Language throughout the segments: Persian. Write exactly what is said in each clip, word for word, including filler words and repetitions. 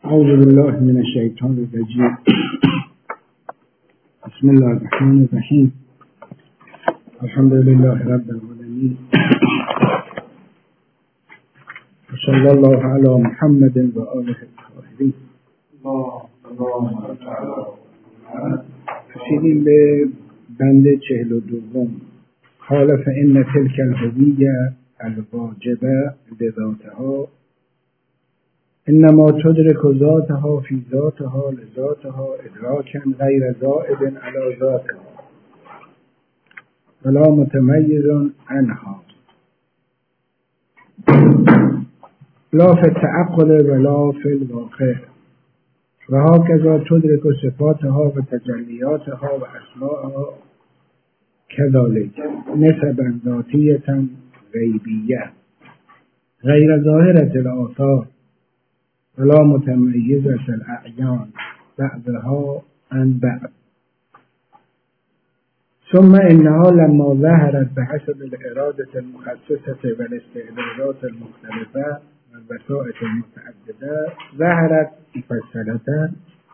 اعوذ بالله من الشیطان الرجیم. بسم الله الرحمن الرحیم. الحمد لله رب العالمین و صلی الله علی محمد و آله الطاهرین. رسیدیم به بند چهل و دوم. قال فإن تلك الهویة الواجبة لذاتها انما تدرك ذاتها في ذاتها لذاتها ادراكا غير زائد على ذاتها ولا متميز عنها لا في التعقل ولا في الواقع وهكذا تدرك صفاتها وتجلياتها وأسماءها كذلك نسبا ذاتية غيبية غير ظاهرة الآثار ولا متميزة الأعيان بعضها عن بعض. ثم إنها لما ظهرت بحسب الإرادة المخصصة والاستعدادات المختلفة والوسائط المتعددة ظهرت مفصلة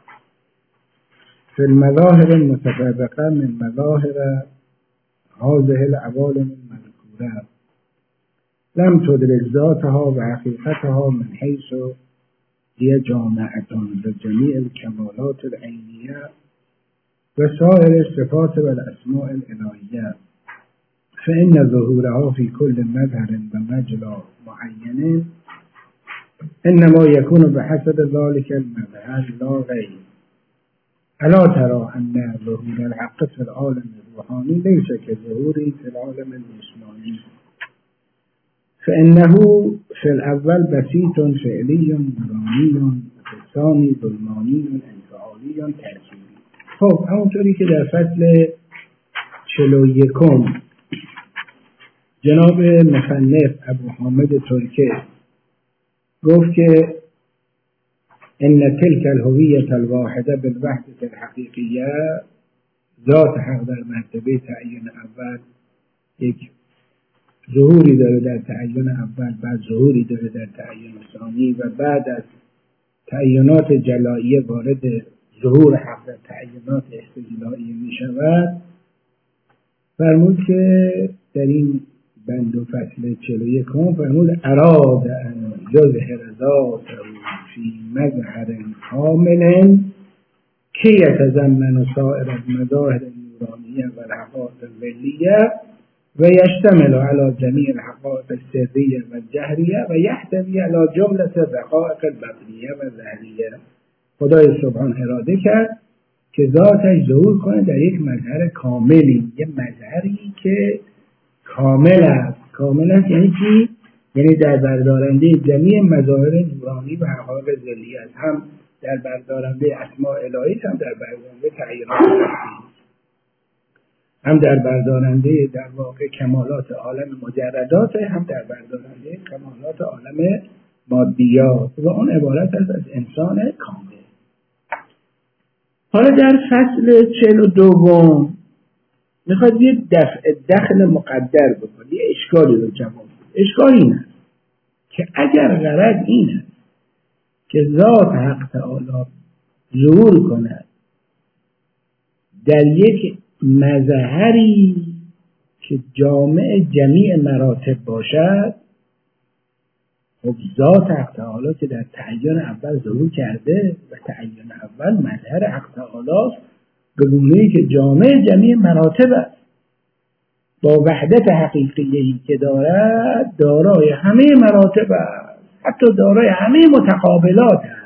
في المظاهر المتفرقة من مظاهر هذه العوالم المذكورة لم تدرك ذاتها وحقيقتها من حيث هي جامعة لجميع الكمالات العينية وسائر الصفات والأسماء الإلهية، فإن ظهورها في كل مظهر ومجلى معين إنما يكون بحسب ذلك المظهر لا غير. ألا ترى أن ظهور الحق في العالم الروحاني ليس كظهوره في العالم الجسماني، فإنه في الأول بسيط فعلي نوراني وفي الثاني ظلماني انفعالي ترکیبی. خب همونطوری که در فصل چهل و یکم جناب مصنف ابو حامد ترکی گفت که ان تلك الهویة الواحده بالوحدة الحقیقیه، ذات حق در مرتبه تعیین اول یک ظهوری داره در تعین اول، بعد ظهوری داره در تعین ثانی و بعد از تعینات جلائیه وارد ظهور حق در تعینات استجلائیه می شود. فرمود که در این بند و فصل چهل و یکم فرمود اراد ان یظهر ذاته فی مظهر کامل که یتضمن سائر المظاهر النورانیه و الحقائق الظلیه و یشتمل علی جمیع الحقائق السریه و الجهریه و یحتوی علی جمله الحقائق البطنیه و ظاهریه. خدای سبحان اراده کرد که ذاتش ظهور کنه در یک مظهر کاملی، یک مظهری که کامل است. کامل است یعنی چی؟ یعنی در بردارنده جمیع مظاهر نورانی و حقایق ظلیه است، هم در بردارنده اسماء الهی، هم در بردارنده تعیینات الهی، هم در بردارنده در واقع کمالات عالم مجردات، هم در بردارنده کمالات عالم مادیات و اون عبارت است از انسان کامل. حالا در فصل چهل و دوم میخواد یه دفع دخل مقدر بکنه، یه اشکالی رو جواب بده. اشکال این است که اگر غرض این است که ذات حق تعالی ظهور کند در یک مظهری که جامع جمیع مراتب باشد، خب ذات حق تعالی که در تعین اول ظهور کرده و تعین اول مظهر حق تعالی است به گونه‌ای که جامع جمیع مراتب است، با وحدت حقیقیه‌ای که دارد دارای همه مراتب است، حتی دارای همه متقابلات است.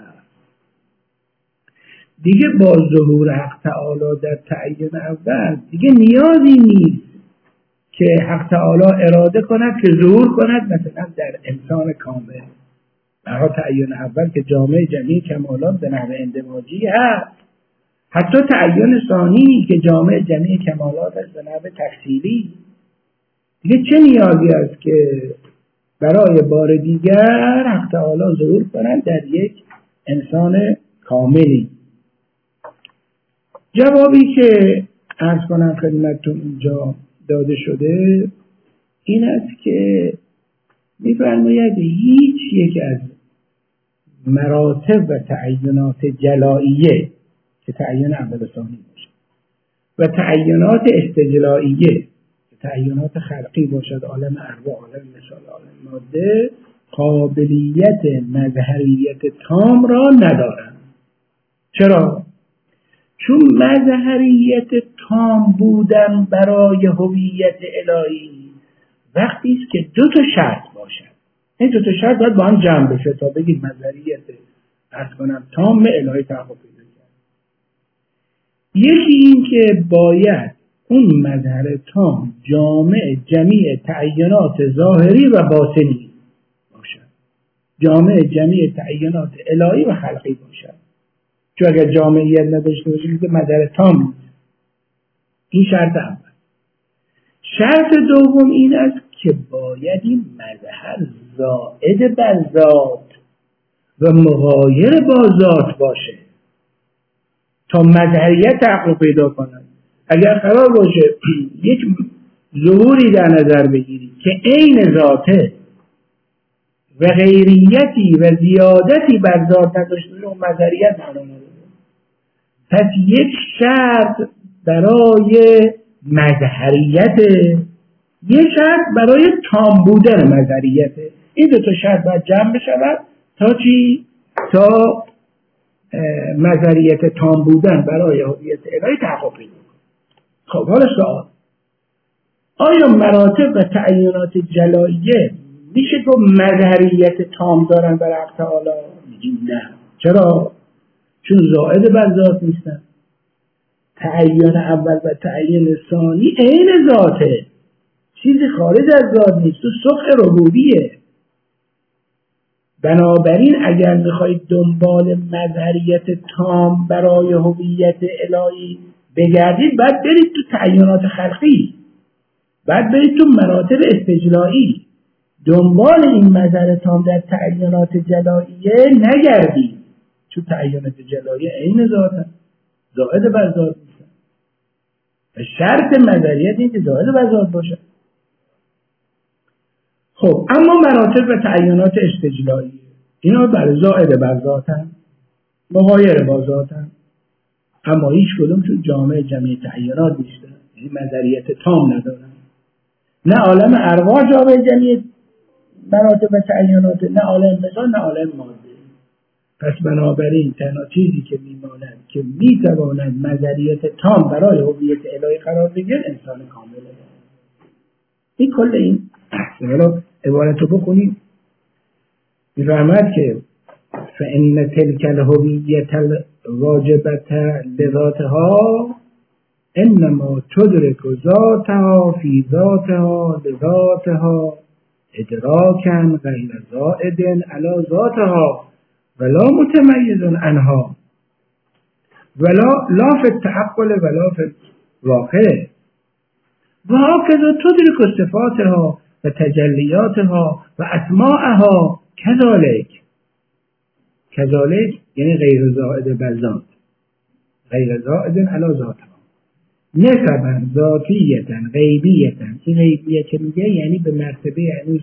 دیگه با ظهور حق تعالی در تعین اول دیگه نیازی نیست که حق تعالی اراده کند که ظهور کند مثلا در انسان کامل. برای تعین اول که جامع جمیع کمالات به نحو اندماجی هست، حتی تعین ثانی که جامع جمیع کمالات است به نحو تفصیلی. دیگه چه نیازی است که برای بار دیگر حق تعالی ظهور کند در یک انسان کاملی؟ جوابی که عرض کنم خدمتتون اینجا داده شده این است که می‌فرماید هیچ یک از مراتب و تعینات جلائیه که تعین اول ثانی باشه و تعینات استجلائیه که تعینات خلقی باشد، عالم ارواح، عالم مثال، عالم ماده، قابلیت مظهریت تام را ندارند. چرا؟ چون مظهریت تام بودن برای هویت الهی وقتی است که دو تا شرط باشد. این دو تا شرط باید با هم جمع بشه تا بگید مظهریت عرض کنم تام الهی تحقق پیدا کرد. یکی این که باید اون مظهر تام جامع جمیع تعینات ظاهری و باطنی باشد، جامع جمیع تعینات الهی و خلقی باشد. چون اگر جامعیت نداشته باشه که مظهر تام نیست. این شرط اول. شرط دوم این است که باید این مظهر زائد بر ذات و مغایر با ذات باشه تا مظهریت تحقق پیدا کند. اگر قرار باشه یک ظهوری در نظر بگیری که عین ذاته و غیریتی و زیادتی بر ذات نداشته باشه اون مظهریت معنا نداره. پس یک شرط برای مظهریت، یک شرط برای تام بودن مظهریت. این دو تا شرط باید جمع بشود تا چی؟ تا مظهریت تام بودن برای هویت الهی تحقق پیدا کنه. خب حالا سوال، آیا مراتب و تعینات جلائیه میشه که مظهریت تام دارن برای حق تعالی؟ میگیم نه. چرا؟ چون زائد بر ذات نیستن. تعین اول و تعین ثانی عین ذاته، چیزی خارج از ذات نیست، تو سخن ربوبیه. بنابراین اگر میخواید دنبال مظهریت تام برای هویت الهی بگردید باید برید تو تعینات خلقی، باید برید تو مراتب استجلایی. دنبال این مظهر تام در تعینات جلائیه نگردید، چون تعینات جلائیه عین ذاته، زائد بر ذات نیستن. شرط مظهریت این که زائد بر ذات باشه. خب اما مراتب و تعینات استجلایی اینا برای زائد بر ذاتن، مغایر با ذاتن، اما هیچ کدوم چون جامع جمعی تعینات نیستن، یعنی مظهریت تام ندارن. نه عالم ارواح جامع جمعی مراتب و تعینات، نه عالم مثال، نه عالم ماده. پس بنابراین تنها چیزی که میماند که میتواند مظهریت تام برای هویت الهی قرار بگیرد انسان کامله. این کل این احسن عبارت رو بخونید میفهمد که فإن تلك الهویت الواجبت لذاتها انما تدرک ذاتها فی ذاتها لذاتها ادراکا غیر زائد علی ذاتها ولا متمیز عنها ولا لا فی التعقل ولا فی الواقع و هكذا تدرک صفاتها و تجلیاتها و اسماءها کذالک. کذالک یعنی غیر زائد بر ذات، غیر زائد علی ذاتها، نسبا ذاتیتا غیبیتا. این غیبیت که میگه یعنی به مرتبه یعنی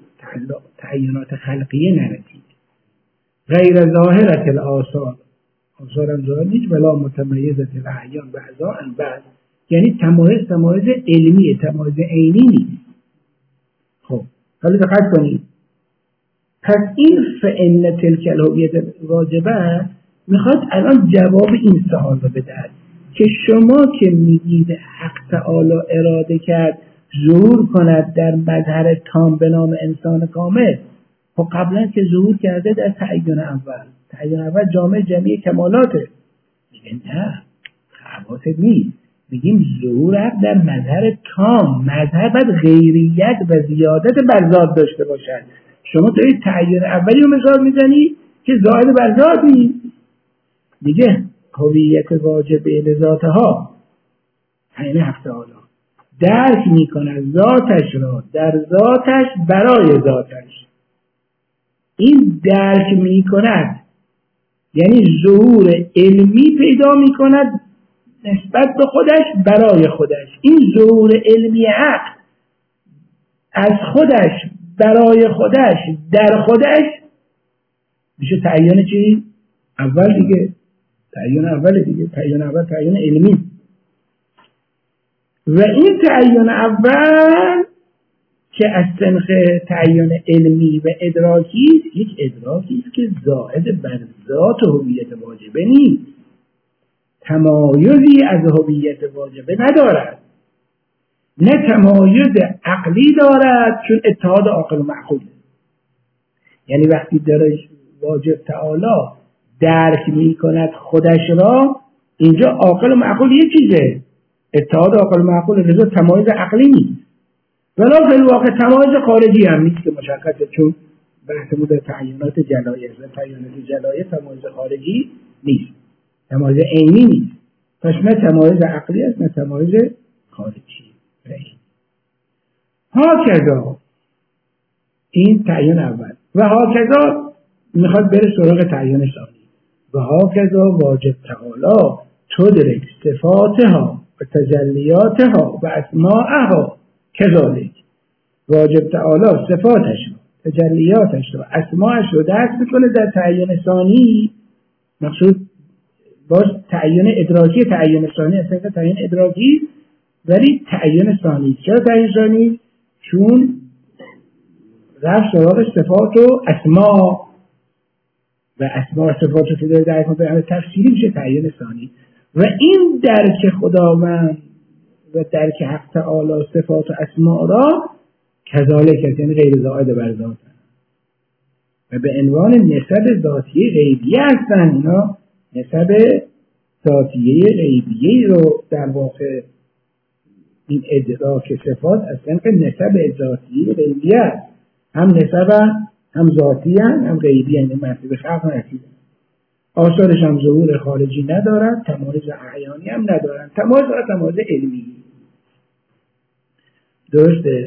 تعینات خلقیه نرسید. غیر ظاهرت الآثار، آثارم ظاهر نیست، ولا متمیزت الاعیان بعضا عن بعض، یعنی تمایز تمایز علمی، تمایز عینی نیست. خب حالا دقت کنید، پس این فإن تلک الهویت واجبه میخواد الان جواب این سوال رو بدهد که شما که میگید حق تعالی اراده کرد ظهور کند در مظهر تام به نام انسان کامل، خب قبلا که ظهور کرده در تعین اول، تعین اول جامع جمعی کمالاته. میگه نه، حواست نیست، میگیم ظهور در مظهر تام. مظهر باید غیریت و زیادت بر ذات داشته باشد. شما دارید تعین اولی رو مثال میزنی که زائد بر ذات نیست. میگه هویت واجبه لذاتها، یعنی حق تعالی درک میکنه ذاتش را در ذاتش برای ذاتش. این درک میکند یعنی ظهور علمی پیدا میکند نسبت به خودش برای خودش. این ظهور علمی حق از خودش برای خودش در خودش میشه تعین چی؟ اول دیگه، تعین اول دیگه، تعین اول تعین علمی. و این تعین اول که از سنخ تعین علمی و ادراکی است، یک ادراکی است که زائد بر ذات هویت واجبه نیست، تمایزی از هویت واجبه ندارد، نه تمایز عقلی دارد چون اتحاد عاقل و معقول. یعنی وقتی داره واجب تعالی درک می کند خودش را، اینجا عاقل و معقول یک چیزه، اتحاد عاقل و معقول، لذا تمایز عقلی نیست. ولی فی الواقع تمایز خارجی هم نیست که مشخصه، چون بحثمون در تعیینات جلایه و تعیینات جلایه تمایز خارجی نیست، تمایز عینی نیست. پس نه تمایز عقلی است نه تمایز خارجی. هاکذا این تعیین اول و هاکذا میخواد بره سراغ تعیین ثانی. و هاکذا واجب تعالی تدرک صفاتها و تجلیاتها و اسماءها کذالک. واجب تعالی صفاتش رو، تجلیاتش رو، اسماءش رو دست میکنه در تعیین ثانی. مقصود باز تعیین ادراکی، تعیین ثانی اصلا تعیین ادراکی ولی تعیین ثانی. چرا تعیین ثانی؟ چون رفت سراغ صفات و اسماء و اسماء و صفات رو که داره درک میکنه تفسیری میشه تعیین ثانی. و این درک خداوند و درک حق تعالی صفات و اسماء را کذالک است، یعنی غیر زائد بر ذات و به عنوان نسب ذاتیه غیبیه هستن. اینا نسب ذاتیه غیبیه رو در واقع این ادراک صفات اصلا که نسب ذاتیه غیبیه است، هم نسب هم ذاتی هم غیبی، یعنی مرتبه خلق نتیجه. آثارش هم ظهور خارجی ندارد، تمایز اعیانی هم ندارد، تمایز و تمایز علمی. درسته؟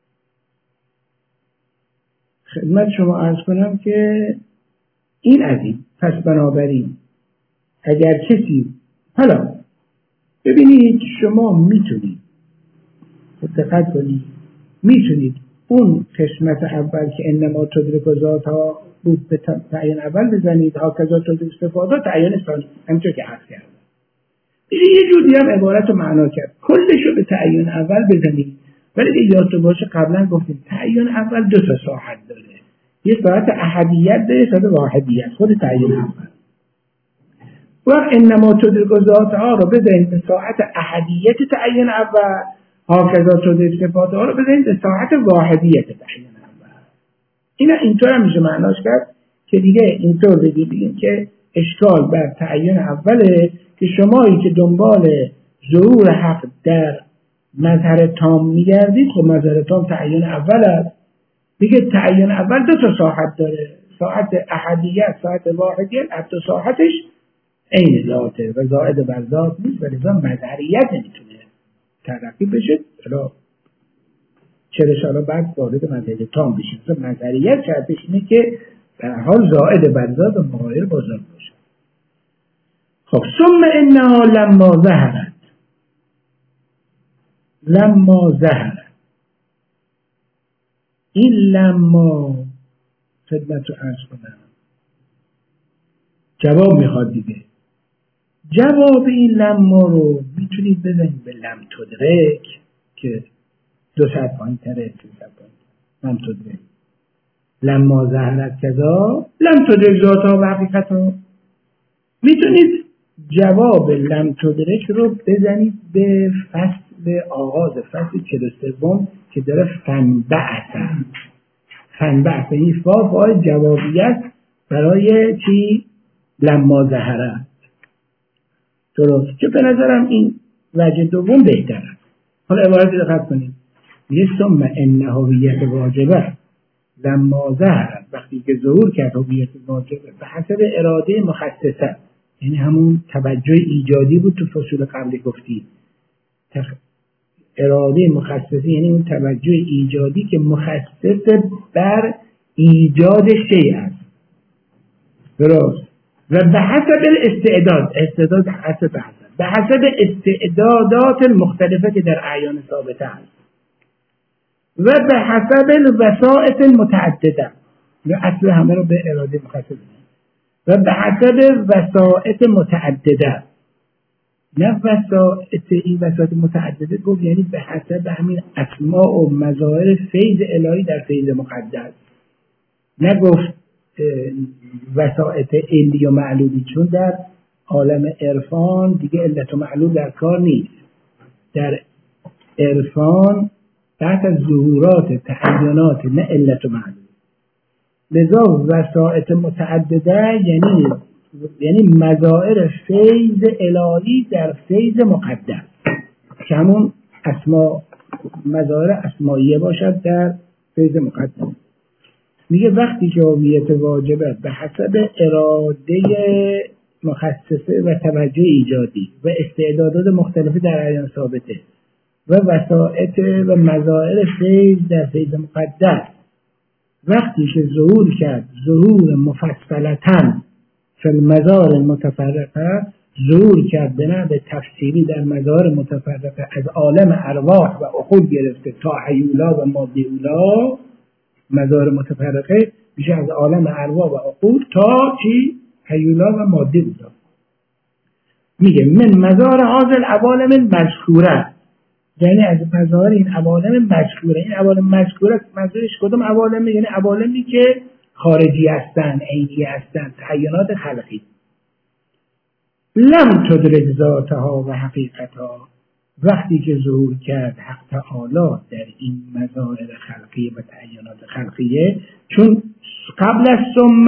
خدمت شما عرض کنم که این از این. پس بنابراین اگر کسی، حالا ببینید شما میتونید دقت کنید، میتونید اون قسمت اول که انما تدرک ذات ها بود به تعیین اول بزنید، ها کذا تدرک صفات ها تعیین ثانی، همینطور که عرض کردم. یه جوری هم عبارت رو معنا کرد، کلش رو به تعیین اول بزنید. ولی که یادتون باشه قبلا گفتیم تعیین اول دو تا ساحت داره، یه ساحت احدیت داره، ساحت واحدیت. خود تعیین اول وقت انما تدرک ذات ها رو بزنید به ساحت احدیت تعیین اول، هاکذا تدرک صفات ها رو بزنید به ساحت واحدیت تعیین اول. اینا اینطور هم میشه معناش کرد که دیگه اینطور بگیم که اشکال بر تعیین اوله که شمایی که دنبال ظهور حق در مظهر تام میگردید، خب مظهر تام تعیین اول است. دیگه تعیین اول دو تا ساحت داره، ساحت احدیت، ساحت واحدیت. حتی ساحتش عین ذاته و زائد بر ذات نیست، ولی ذات مظهریت نمیتونه ترقی بشه. حالا چرا حالا بعد وارد مظهر تام بشیم. مثلا مظهریت شرطش اینه که به هر حال زائد بر ذات و مغایر با ذات باشه. خب ثم انها لما ظهرت، لما ظهرت، این لما خدمت رو عرض کنم جواب میخواد دیگه. جواب این لما رو میتونید بزنید به لم تدرک که دو ساعت پایین تره، دو ساعت پایین لم تدرک. لما ظهرت کذا لم تدرک ذاتها و حقیقتها. میتونید جواب لم تدرک رو بزنید به فصل آغاز فصل چهل و سوم که داره فنبعث. فنبعث این فا فای جوابیت برای چی؟ لما ظهرت. درست که به نظرم این وجه دوم بهتره. حالا عبارت دقت کنید، یه ثم ان هویت واجبه لما ظهرت، وقتی که ظهور کرد هویت واجبه به حسب اراده مخصصه، یعنی همون توجه ایجادی بود تو فصول قبلی گفتی. تخ... اراده مخصصه یعنی اون توجه ایجادی که مخصص بر ایجاد شیء است. درست. و به حسب الاستعداد، استعداد حسب حسب به حسب استعدادات المختلفه که در اعیان ثابته است و به حسب الوسائط المتعدده. و اصل همه رو به اراده مخصص و به حسب وسائط متعدده. نه وسائط، این وسائط متعدده گفت یعنی به حسب همین اسماء و مظاهر فیض الهی در فیض مقدس. نه گفت وسائط علی و معلولی، چون در عالم عرفان دیگه علت و معلول در کار نیست. در عرفان تحت از ظهورات تعینات، نه علت و معلول. لذا وسائط متعدده یعنی یعنی مظاهر فیض الهی در فیض مقدس که همون اسما مظاهر اسماییه باشد در فیض مقدس. میگه وقتی که هویت واجبه به حسب اراده مخصصه و توجه ایجادی و استعدادات مختلفی در اعیان ثابته و وسائط و مظاهر فیض در فیض مقدس، وقتی که ظهور کرد ظهور مفصلتاً فی المظاهر المتفرقه، ظهور کرد به نحو تفصیلی در مظاهر متفرقه از عالم ارواح و عقول گرفته تا حیولا و مادیولا، مظاهر متفرقه میشه از عالم ارواح و عقول تا چی؟ حیولا و مادیولا. میگه من مظاهر حاصل عوالم مذکوره، یعنی از مظاهر این عوالم مذکوره. این عوالم مذکوره منظورش کدوم عوالم؟ یعنی عوالمی که خارجی هستن، عینی هستن، تعینات خلقی. لم تدرک ذاتها و حقیقتها، وقتی که ظهور کرد حق تعالی در این مظاهر خلقیه و تعینات خلقیه، چون قبل از ثم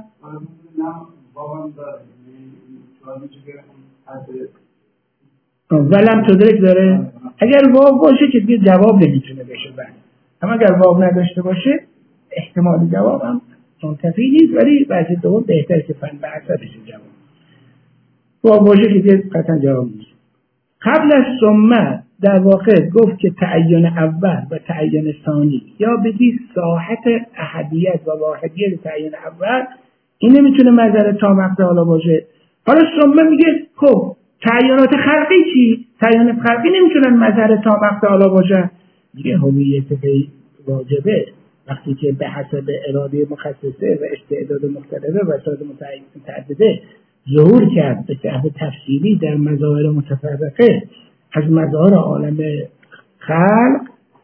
ولم تدرک داره. اگر واو باشه که دیگه جواب نمیتونه بشه بعد، اما اگر واو نداشته باشه احتمال جواب هم منتفی نیست، ولی بعضی دوم بهتر که فن بحثه بشه جواب. واو باشه که دیگه قطعا جواب نیست. قبل از ثم در واقع گفت که تعین اول و تعین ثانی یا بدی ساحت احدیت و واحدیت تعین اول، این نمیتونه مظهر تام حق تعالی باشه. حالا ثم میگه خب تعینات خلقی چی؟ تعینات خلقی نمیتونن مظهر تام حق تعالی باشه. میگه هویت واجبه وقتی که به حسب اراده مخصصه و استعداد مختلفه و وسایل متعدده ظهور کرد به طرح تفصیلی در مظاهر متفرقه از مظاهر عالم خلق،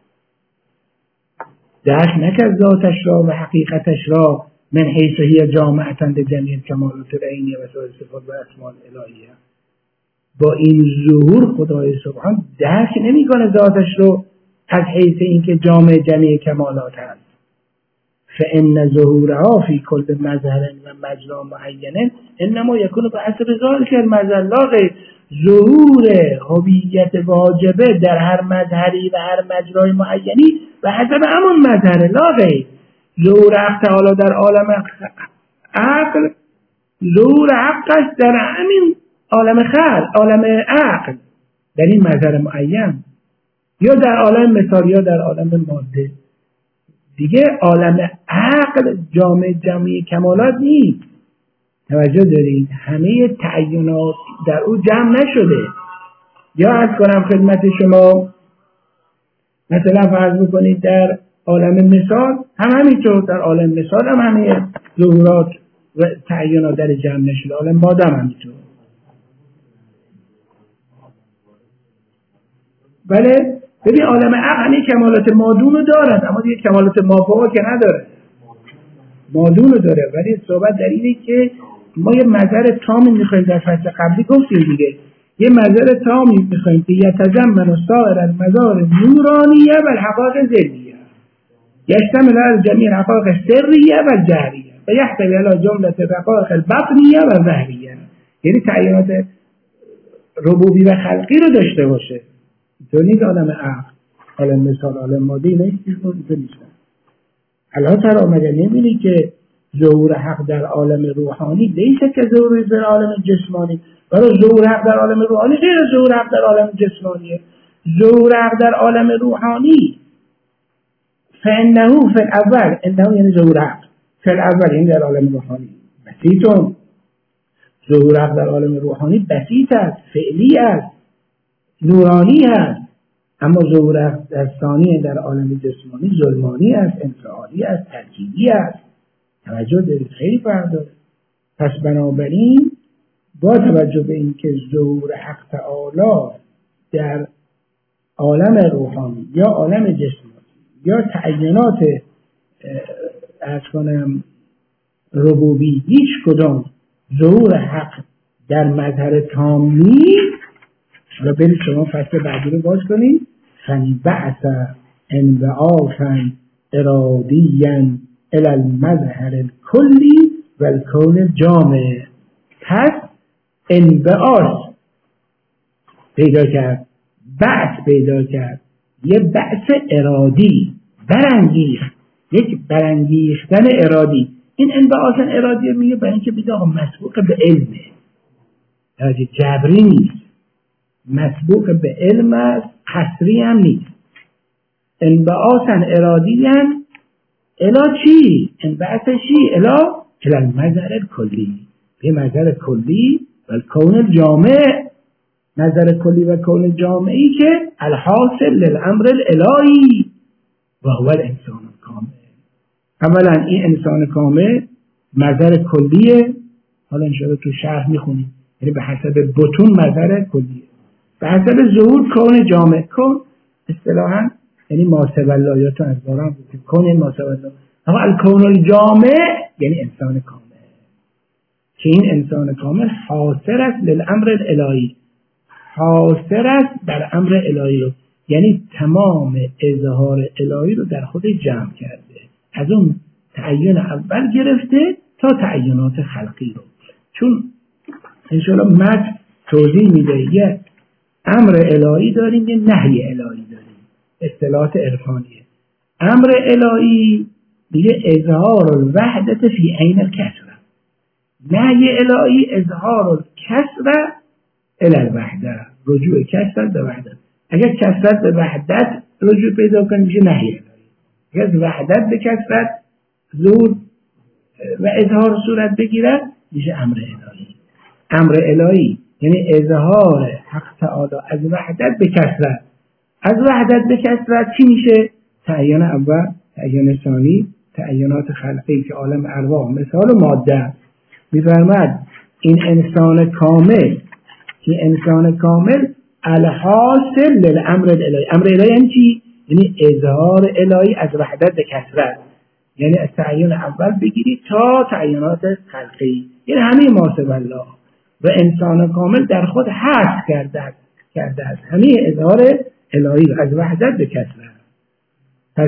درک نکرد ذاتش را و حقیقتش را من حیث هی جامعتاً لجمیع کمالات العینیه و سایر صفات و اسماء الهیه. با این ظهور خدای سبحان درک نمیکنه ذاتش رو از حیث اینکه جامع جمیع کمالات هست. فإن ظهورها في كل مظهر و مجرا معین انما یکون به حسب ذلك المظهر لا غیر. ظهور هویت واجبه در هر مظهری و هر مجرای معینی به حسب همون مظهر لا غیر. ظهور حق تعالی در عالم عقل، ظهور حقش در همین عالم خلق، عالم عقل، در این مظهر معین، یا در عالم مثال یا در عالم ماده. دیگه عالم عقل جامع جمعی کمالات نیست. توجه دارید؟ همه تعینات در او جمع نشده. یا عرض کنم خدمت شما مثلا فرض بکنید در عالم مثال هم همینطور، در عالم مثال هم همه ظهورات و تعینات در جمع نشده. عالم ماده هم همینطور. بله ببین عالم عقل همین کمالات مادون رو دارد، اما دیگه کمالات مافوقا که نداره. مادون رو داره، ولی صحبت در اینه که ما یه مظهر تامی میخوایم. در فصل قبلی گفتیم دیگه یه مظهر تامی میخوایم که یتضمن سایر المظاهر نورانیه و الحقائق ذریه، یشتمل علی جمیع الحقائق سریه و جهریه و یحتوی علی جمله الحقائق البطنیه و ظاهریه. یعنی تعینات ربوبی و خلقی رو داشته باشه. تو نیست عالم عقل، عالم مثال، عالم مادی نیست، تو نیستن. الان تر مگر نمی‌بینی که ظهور حق در عالم روحانی لیست که ظهور در عالم جسمانی، برای ظهور حق در عالم روحانی غیر ظهور حق در عالم جسمانیه. ظهور حق در عالم روحانی فانه فی الاول، انه یعنی ظهور حق فی الاول، این در عالم روحانی بسیطون. ظهور حق در عالم روحانی بسیط است، فعلی است، نورانی است. اما ظهور حق در ثانی در عالم جسمانی ظلمانی است، انفعالی است، ترکیبی است. توجه دارید؟ خیلی فرق داره. پس بنابراین با توجه به اینکه ظهور حق تعالی در عالم روحانی یا عالم جسمانی یا تعینات از کنم ربوبی هیچ کدام ظهور حق در مظهر تام نیست. حالا برید شما فصل بعدی رو باز کنید. فانبعث انبعاثا ارادیا الی المظهر الکلی و الکون الجامع. پس انبعاث پیدا کرد، بعث پیدا کرد، یه بعث ارادی، برانگیخت، یک برانگیختن ارادی. این انبعاث ارادی میگه برای اینکه بگه آقا مسبوق به علمه، یعنی جبری نیست، مسبوق به علم است، قصری هم نیست. انبعاث ارادی هم الا چی؟ انبعاث چی؟ الا الا المظهر الکلی، به مظهر کلی و الکون الجامع، نظر کلی و کون جامعی که الحاصل للامر الالهی و هو الانسان کامل. اولا این انسان کامل نظر کلیه، حالا انشاءالله تو شرح میخونیم، یعنی به حسب بطون نظر کلیه، به حسب ظهور کون جامع. کون اصطلاحا یعنی ماسب الله، یا تو از باران بود کون ماسب الله، اما الکون الجامع یعنی انسان کامل، که این انسان کامل حاصل است للامر الالهی، حاصل است در امر الهی رو، یعنی تمام اظهار الهی رو در خود جمع کرده، از اون تعین اول گرفته تا تعینات خلقی رو. چون انشاءالله متن توضیح میده یه امر الهی داریم، یه نهی الهی داریم، اصطلاحات عرفانیه. امر الهی میگه اظهار الوحدت فی عین الکسره، نهی الهی اظهار الکسره الی الوحده، رجوع کسرت به وحدت. اگر کسرت به وحدت رجوع پیدا کنیم میشه نهی الهی، اگر وحدت به کسرت ظهور و اظهار صورت بگیرد میشه امر الهی. امر الهی یعنی اظهار حق تعالی از وحدت به کسرت. از وحدت به کسرت چی میشه؟ تعین اول، تعین ثانی، تعینات خلقی که عالم ارواح مثال و ماده. میفرماد این انسان کامل، که انسان کامل الحاصل للامر الالهی. امر الهی یعنی چی؟ یعنی اظهار الهی از وحدت به کسرت، یعنی از تعین اول بگیری تا تعینات خلقی، یعنی همه ماسب الله و انسان کامل در خود حذف کرده کرده است همه اظهار الهی از وحدت به کسرت. پس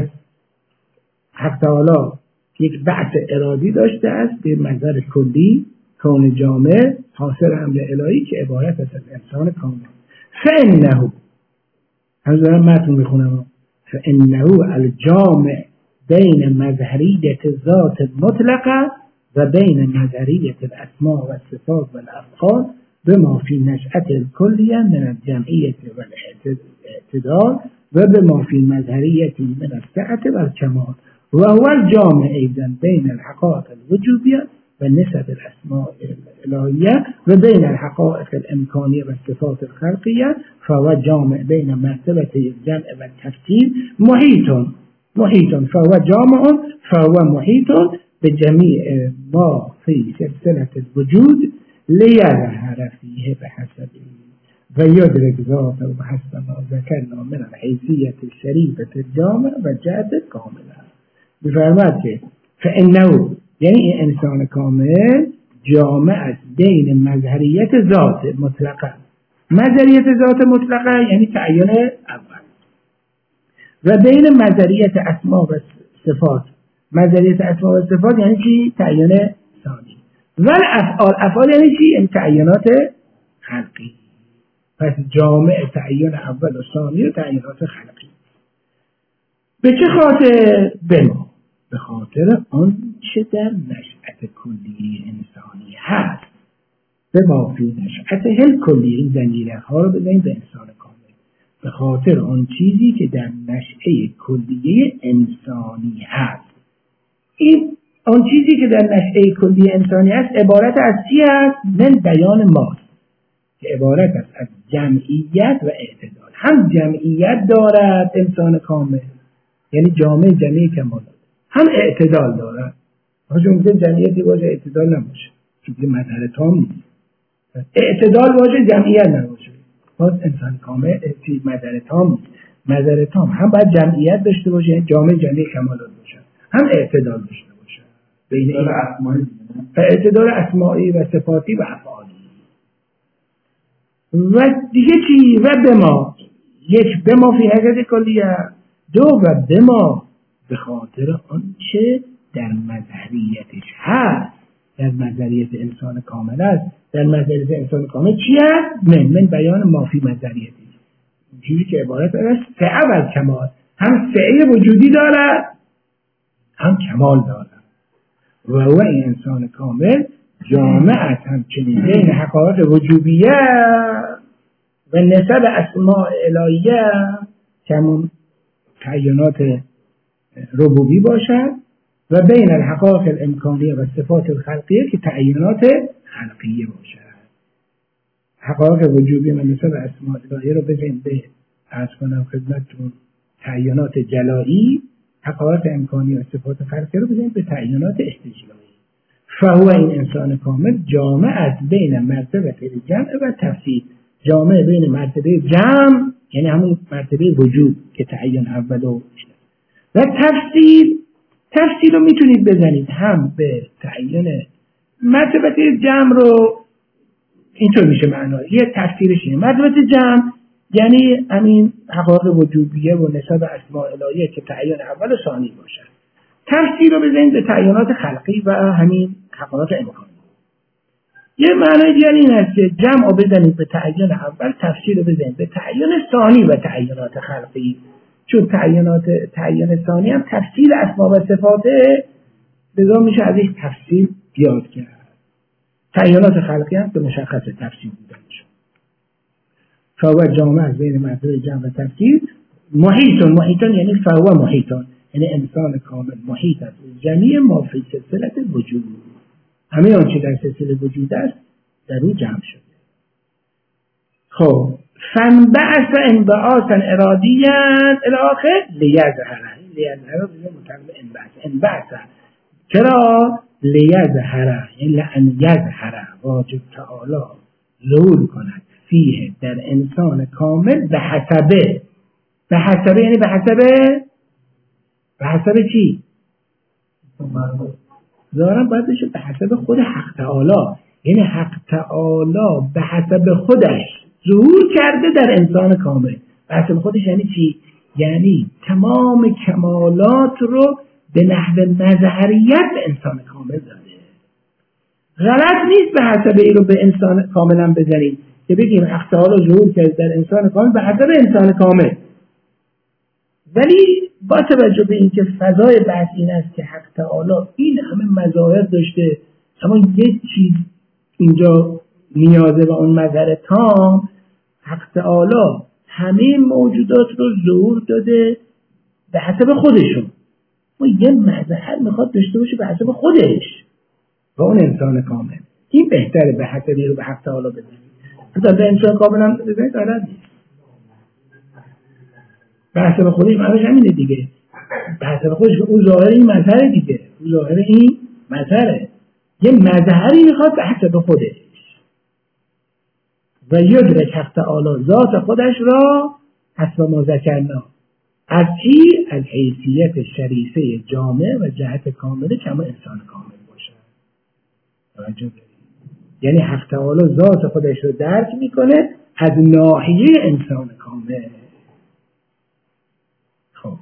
حق تعالی یک بعث ارادی داشته است به منظر کلی کون جامع، حاصل امر الهی که عبارت است از انسان کامل. فانه، همز دارم متن میخونم، فانه الجامع بین مظهریت ذات مطلقه و بین نظریت الاسماء و الصفات و الافعال بما فی نشأت الکلیه من الجمعیت و الاعتدال و بما فی مظهریت من السعة و الکمال و هو الجامع ایضا بین الحقائق الوجوبیه و نسب الاسماء الالهیه و بین الحقائق الامکانیه و الصفات الخلقیه، فهو جامع بین مرتبه الجمع و الترتیب محیط محیط فهو جامع فهو محیط بجمیع ما فی سلسله الوجود لیظهر فیه بحسبه و یدرک ذاته و حسب ما ذکرنا من الحیثیت الشریفه الجامع و جهت کامله. بفرماد که فانه یعنی این انسان کامل جامع است بین مظهریت ذات مطلقه، مظهریت ذات مطلقه یعنی تعین اول، و بین مظهریت اسماء و صفات، مظهریت اسماء و صفات یعنی چی؟ تعین ثانی. و الافعال، افعال یعنی چی؟ یعنی تعینات خلقی. پس جامع تعین اول و ثانی و تعینات خلقی. به چه خاطر؟ بما، به خاطر آن چه در نشأت کلی انسانی هست. به ما فی نشأت هل کلی، این زنجیره ها رو بزنید به انسان کامل. به خاطر آن چیزی که در نشأه کلیه انسانی هست. این آن چیزی که در نشأه کلیه انسانی هست عبارت از چی است؟ من بیان ماست، که عبارت است از جمعیت و اعتدال. هم جمعیت دارد انسان کامل، یعنی جامع جمعی کمالات، هم اعتدال دارد. آنجا ممکن جمعیتی باشه اعتدال نباشه، که مظهر تام نیست. اعتدال باشه جمعیت نباشه، باز انسان کامل مظهر تام نیست. مظهر تام هم باید جمعیت داشته باشه، جامع جمعی کمالات باشه، هم اعتدال داشته باشه بین این اسمائی و اعتدال اسمائی و صفاتی و افعالی. و دیگه چی؟ و به ما یک به ما فی حقیقت کلیه، دو و به ما به خاطر آنچه در مظهریتش هست، در مظهریت انسان کامل است. در مظهریت انسان کامل چی هست؟ من من بیان ما فی مظهریتش، چیزی که عبارت است سعه و کمال، هم سعه وجودی دارد هم کمال دارد. و او این انسان کامل جامع است همچنین بین حقایق وجوبیه و نسب اسماء الهیه که همون تعینات ربوبی باشد و بین الحقایق الامکانیه و صفات الخلقیه که تعینات خلقیه باشد. حقایق وجوبی و نسب اسماء الهیه رو بزنید به عرض کنم خدمتتون تعینات جلایی، حقایق امکانی و صفات خلقیه رو بزنید به تعینات استجلایی. فهو این انسان کامل جامع است بین مرتبه جمع و تفسیر، جامع بین مرتبه جمع یعنی همون مرتبه وجود که تعین اول و و تفسیر. تفسیر رو میتونید بزنید هم به تعین مرتبه جمع رو، اینطور میشه معنی یه تفسیرش اینه. مرتبه جمع یعنی همین حقایق وجودیه و نسب اسماء الهیه که تعین اول و ثانی باشد. تفسیر رو بزنید به تعینات خلقی و همین حقایق امکانی. یه معنی دیگر این هست که جمع رو بزنید به تعین اول، تفسیر رو بزنید به تعین ثانی و تعینات خلقی، چون تعینات تعین ثانی هم تفسیر اسما و صفاته، لذا میشه از این تفسیر بیاد کرد. تعینات خلقی هم به مشخص تفسیر بودنش. فهو جامع از بین مرتبه جمع و تفسیر محیطون. محیطون یعنی فهو محیطون، یعنی انسان کامل محیط است جمعی ما فی سلسله وجود، همه آنچه در سلسله وجود است در او جمع شده. خب فنبعث انبعاثا ارادیاً الاخر لیظهر، لیظهر بزن متعلق انبعث. انبعث چرا؟ لیظهر یعنی لأن یظهر، واجب تعالی ظهور کند فیه در انسان کامل به حسبه. به حسبه یعنی به حسبه به حسب چی؟ ظاهرا باید بشه به حسب خود حق تعالی، یعنی حق تعالی به حسب خودش ظهور کرده در انسان کامل. به حسب خودش یعنی چی؟ یعنی تمام کمالات رو به نحو مظهریت به انسان کامل داده. غلط نیست به حسب این رو به انسان کاملا بزنید که بگیم حق تعالی ظهور کرده در انسان کامل به حسب انسان کامل، ولی با توجه به اینکه فضای بحث این است که حق تعالی این همه مظاهر داشته، اما یک چیز اینجا نیازه و اون مظهر تام، حق تعالی همه موجودات رو ظهور داده به حسب خودشون. و یه مظهر میخواد داشته باشه به حسب خودش و اون انسان کامل. این بهتره به حسبی رو به حق تعالی بزنید. حتی به انسان کامل هم بزنید غلط نیست. به حسب خودش معنیش همینه دیگه. به حسب خودش اون ظاهر این مظهر دیگه. اون ظاهر این مظهره. یه مظهری میخواد به حسب خودش. و یدرک حق تعالی ذات خودش را حسب ما ذکرنا. از چی؟ از حیثیت شریفه جامع و جهت کامله کما انسان کامل باشه. توجه دارید؟ یعنی حق تعالی ذات خودش رو درک میکنه از ناحیه انسان کامل. خب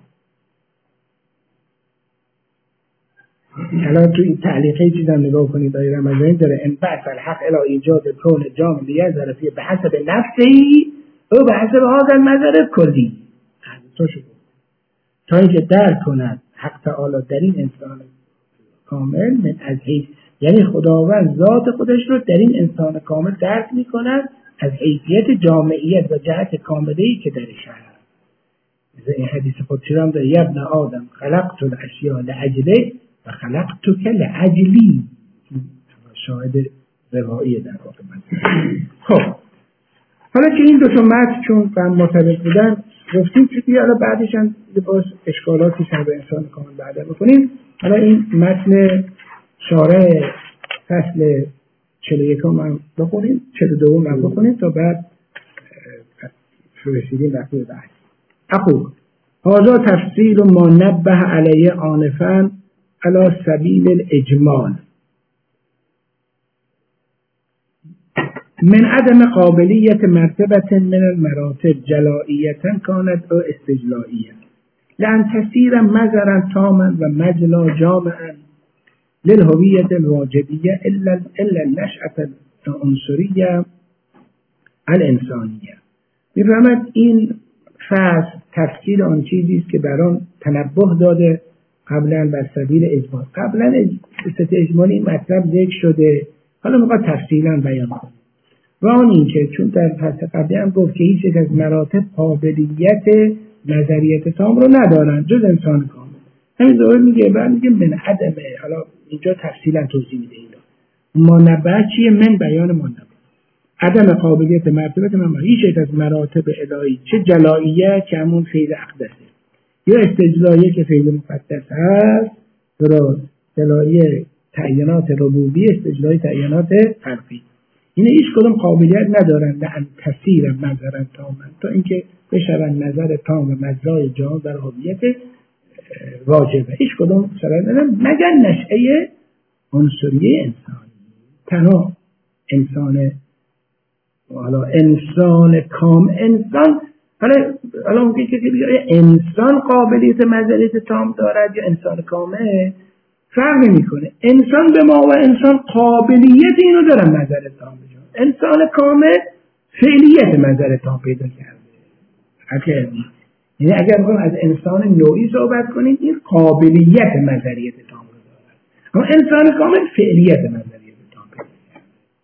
الان تو این تعلیقه چیزا نگاه کنید دایره رمضانی داره ان بعث الحق الی ایجاد کون جامع لیظهر فیه به حسب نفسی او به حسب هذا المظهر کلی. تو شد تا اینکه درک کند حق تعالی در این انسان کامل من از حیث، یعنی خداوند ذات خودش رو در این انسان کامل درک میکند از حیثیت جامعیت و جهت کامله‌ای که درش هست. این حدیث قدسی هم داره ابن آدم خلقت الاشیاء لأجله و خلقتک لأجلی، شاهد روایی در واقع من. خب حالا که این دو تا متن چون با هم مرتبط بودن گفتیم که دیگه حالا بعدش هم باز اشکالاتی سر به انسان کامل بعدا بکنیم. حالا این متن شارح فصل چهل و یکم هم بخونیم، چهل و دوم هم بخونیم تا بعد رسیدیم وقتی بعد. اقول هذا تفصیل ما نبه علیه آنفا علی سبیل الاجمال من عدم قابلیت مرتبة من المراتب جلائیة كانت او استجلائیة لأن تسير مزرا تاما و مجلا جامعا للهویة الواجبية إلا إلا النشأة العنصرية الانسانیه. می‌فهمد این فصل تفصیل آن چیزی است که بر آن تنبه داده قبلا بر سبیل اجمال. قبلا به صورت اجمالی مطلب ذکر شده، حالا میخواد تفصیلا بیان کنه. و آن این که چون در فصل قبلی هم گفت که هیچ یک از مراتب قابلیت نظریت تام رو ندارن جز انسان کامل. همین ظاهر میگه بعد میگه من عدمه. حالا اینجا تفصیلا توضیح میده اینا. منبه چیه؟ من بیان منبه. عدم قابلیت مرتبه من هیچ یک از مراتب الهی، چه جلائیه که همون فعل اقدسه یا استجلاییه که فعل مقدس هست، درست، جلائیه تعیینات ربوبی، استجلای تعیینات خلقی، این هیچ کدوم قابلیت ندارن لأن تسیر منظرن تامن تا اینکه بشون نظر تام و مجرای جهان در هویت واجبه. هیچ کدوم صلاحیت ندارن مگر نشأه عنصریه انسانی. تنها انسان حالا انسان کام انسان حالا حالا ممکنه که بگه انسان قابلیت مظریت تام دارد یا انسان کامه، فرق نمیکنه. انسان به ما و انسان قابلیت اینو دارن مظریت تام بجان. انسان کامه فعلیت مظریت تام پیدا کرده. حقیقی یعنی اگر بخوایم از انسان نوعی صحبت کنیم این قابلیت مظریت تام رو دارد، اما انسان کامل فعلیت مظریت تام پیدا کرده.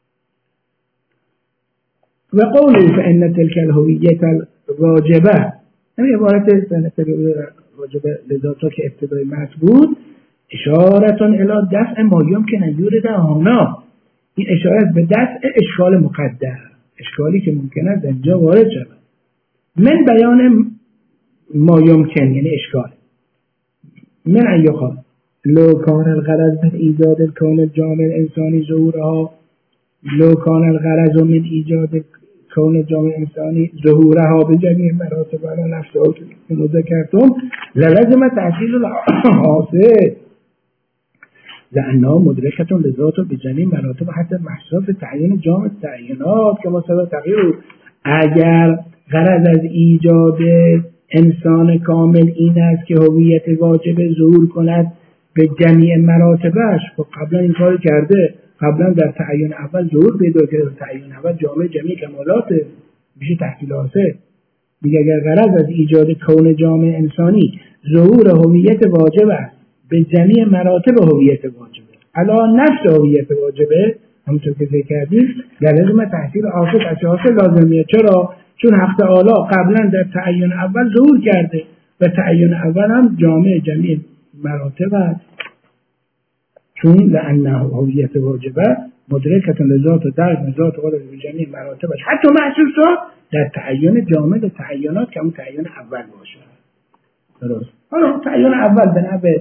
و قولی فإن تلك الهویت الواجبه، همین عبارت فإن تلك الواجبه لذاتا که ابتدای متن بود، اشارتون الی دفع ما یمکن ان یورد هنا، این اشارت به دفع اشکال مقدر، اشکالی که ممکن است اینجا وارد شود. من بیان ما یمکن یعنی اشکال من ان یقال لو کان الغرض من ایجاد الکون الجامع الانسانی ظهورها، لو کان الغرض من ایجاد کون جامع انسانی ظهورها به جمیع مراتب و نفسها که مذکرتم للزم تحصیل الحاصل لأنها مدركة لذات بجميع مراتب حتى محصول تعیین جامع تعیینات که مثلا تغییر. اگر غرض از ایجاد انسان کامل این است که هویت واجب ظهور کند به جمیع مراتبش، خب قبلا این کار کرده، قبلا در تعیین اول ظهور پیدا کرده، تعیین اول جامع جمیع کمالات میشه تحصیل حاصل. دیگه اگر غرض از ایجاد کون جامع انسانی ظهور هویت واجب است به جمیع مراتب هویت واجبه علا نفس هویت واجبه، همونطور که ذکر کردیم در لازم تحصیل حاصل از حاصل لازمیه. چرا؟ چون حق تعالی قبلا در تعیین اول ظهور کرده و تعیین اول هم جامع جمیع مراتب است. چون لأنه هویت واجبه مدرکة لذات و درک ذات خود به جمیع مراتبش حتی محسوسات در تعیین جامع و تعیینات که همون تعیین اول باشه. درست. حالا تعیین اول به نحو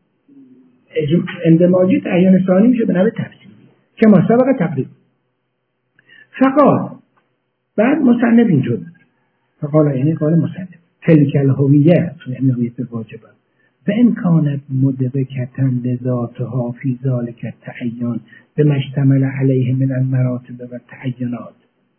اندماجی، تعیین ثانی میشه به نحو تفصیلی که ما سبق تقریب. فقال بعد مصنف اینجور فقال یعنی قال مصنف تلک الهویه یعنی هویت واجبه و ان کانت مدرکة لذاتها فی ذلک التعین بما اشتمل علیه من المراتب و التعینات.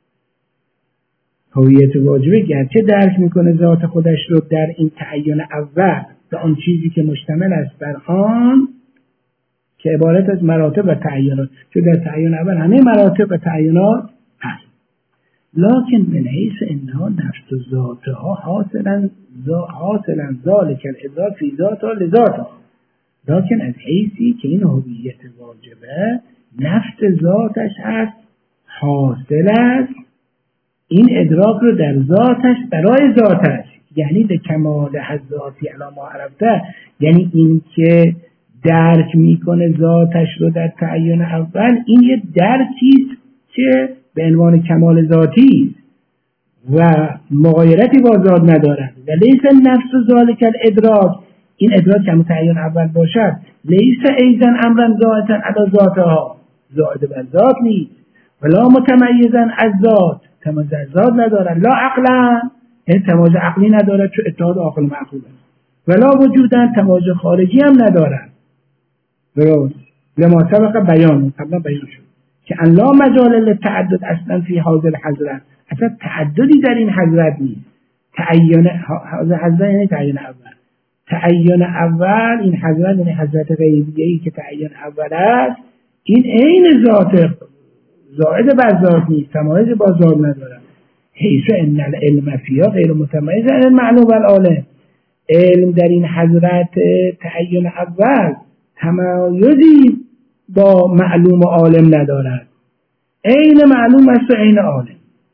هویت واجبه گرچه درک میکنه ذات خودش رو در این تعین اول به آن چیزی که مشتمل است بر آن که عبارت از مراتب و تعینات، چون در تعین اول همه مراتب و تعینات هست. لکن من حیث انها نفس و ذاتها حاصلا حاصلا ذالک الادراک فی ذاتها لذاتها، لکن از حیثی که این هویت واجبه نفس ذاتش هست حاصل است این ادراک رو در ذاتش برای ذاتش، یعنی به کمال حضاتی علا ما عرفته، یعنی این که درک میکنه ذاتش رو در تعین اول، این یه درکیست که به عنوان کمال ذاتی و مغایرتی با ذات ندارد و لیس نفس ذالک الادراک، این ادراک که تعین اول باشد لیس ایضا امرا ذاتا علی ذاتها، زائد بر ذات نیست. ولا متمیزا از ذات، تمایز از ذات ندارن. لا عقلا، این تمایز عقلی ندارد چون اتحاد عاقل معقول است. ولا وجودا، تمایز خارجی هم ندارن. درست. لما سبق بیان، قبلا بیان شد که ان لا مجال للتعدد اصلا فی هذه الحضرت، اصلا تعددی در این حضرت نیست. تعین هذه حضرت یعنی تعین اول. تعین اول این حضرت یعنی حضرت غیبیه‌ای که تعین اول است، این عین ذات زائد بر ذات نیست، تمایز با ذات ندارد. حیث ان العلم فیها غیر متمایز عن المعلوم والعالم، علم در این حضرت تعین اول تمایزی با معلوم و عالم ندارد، عین معلوم است و عین عالم.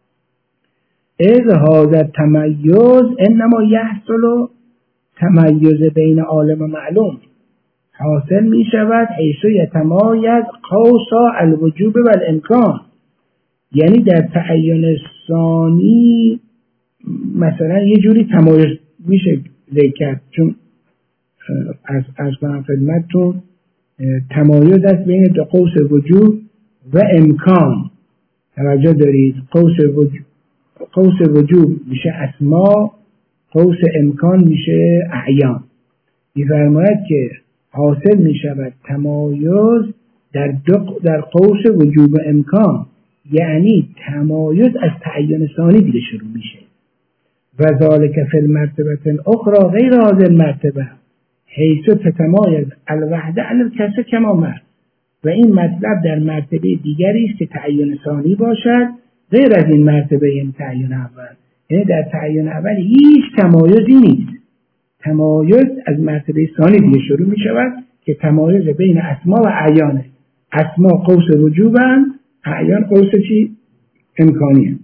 اذ هذا التمایز انما یحصل، تمایز بین عالم و معلوم حاصل می شود حیث یتمایز قوسا الوجوب و الامکان، یعنی در تعین ثانی مثلا یه جوری تمایز میشه ذکر، چون از از کنم خدمتتون تمایز است بین دو قوس وجوب و امکان. توجه دارید؟ قوس وجوب قوس وجوب میشه اسما، قوس امکان میشه اعیان. می‌فرماید که حاصل میشود تمایز در دو در قوس وجوب و امکان، یعنی تمایز از تعین ثانی دیگه شروع میشه. و ذالک فی المرتبه الاخرى غیر هذه المرتبه حیث تتمایز الوحده عن الکسر کما مر، و این مطلب در مرتبه دیگری است که تعین ثانی باشد غیر از این مرتبه، این تعین اول. یعنی در تعین اول هیچ تمایزی نیست، تمایز از مرتبه ثانی دیگه شروع می شود که تمایز بین اسما و اعیانه. اسما قوس وجوبن، اعیان قوس چی؟ امکانیه.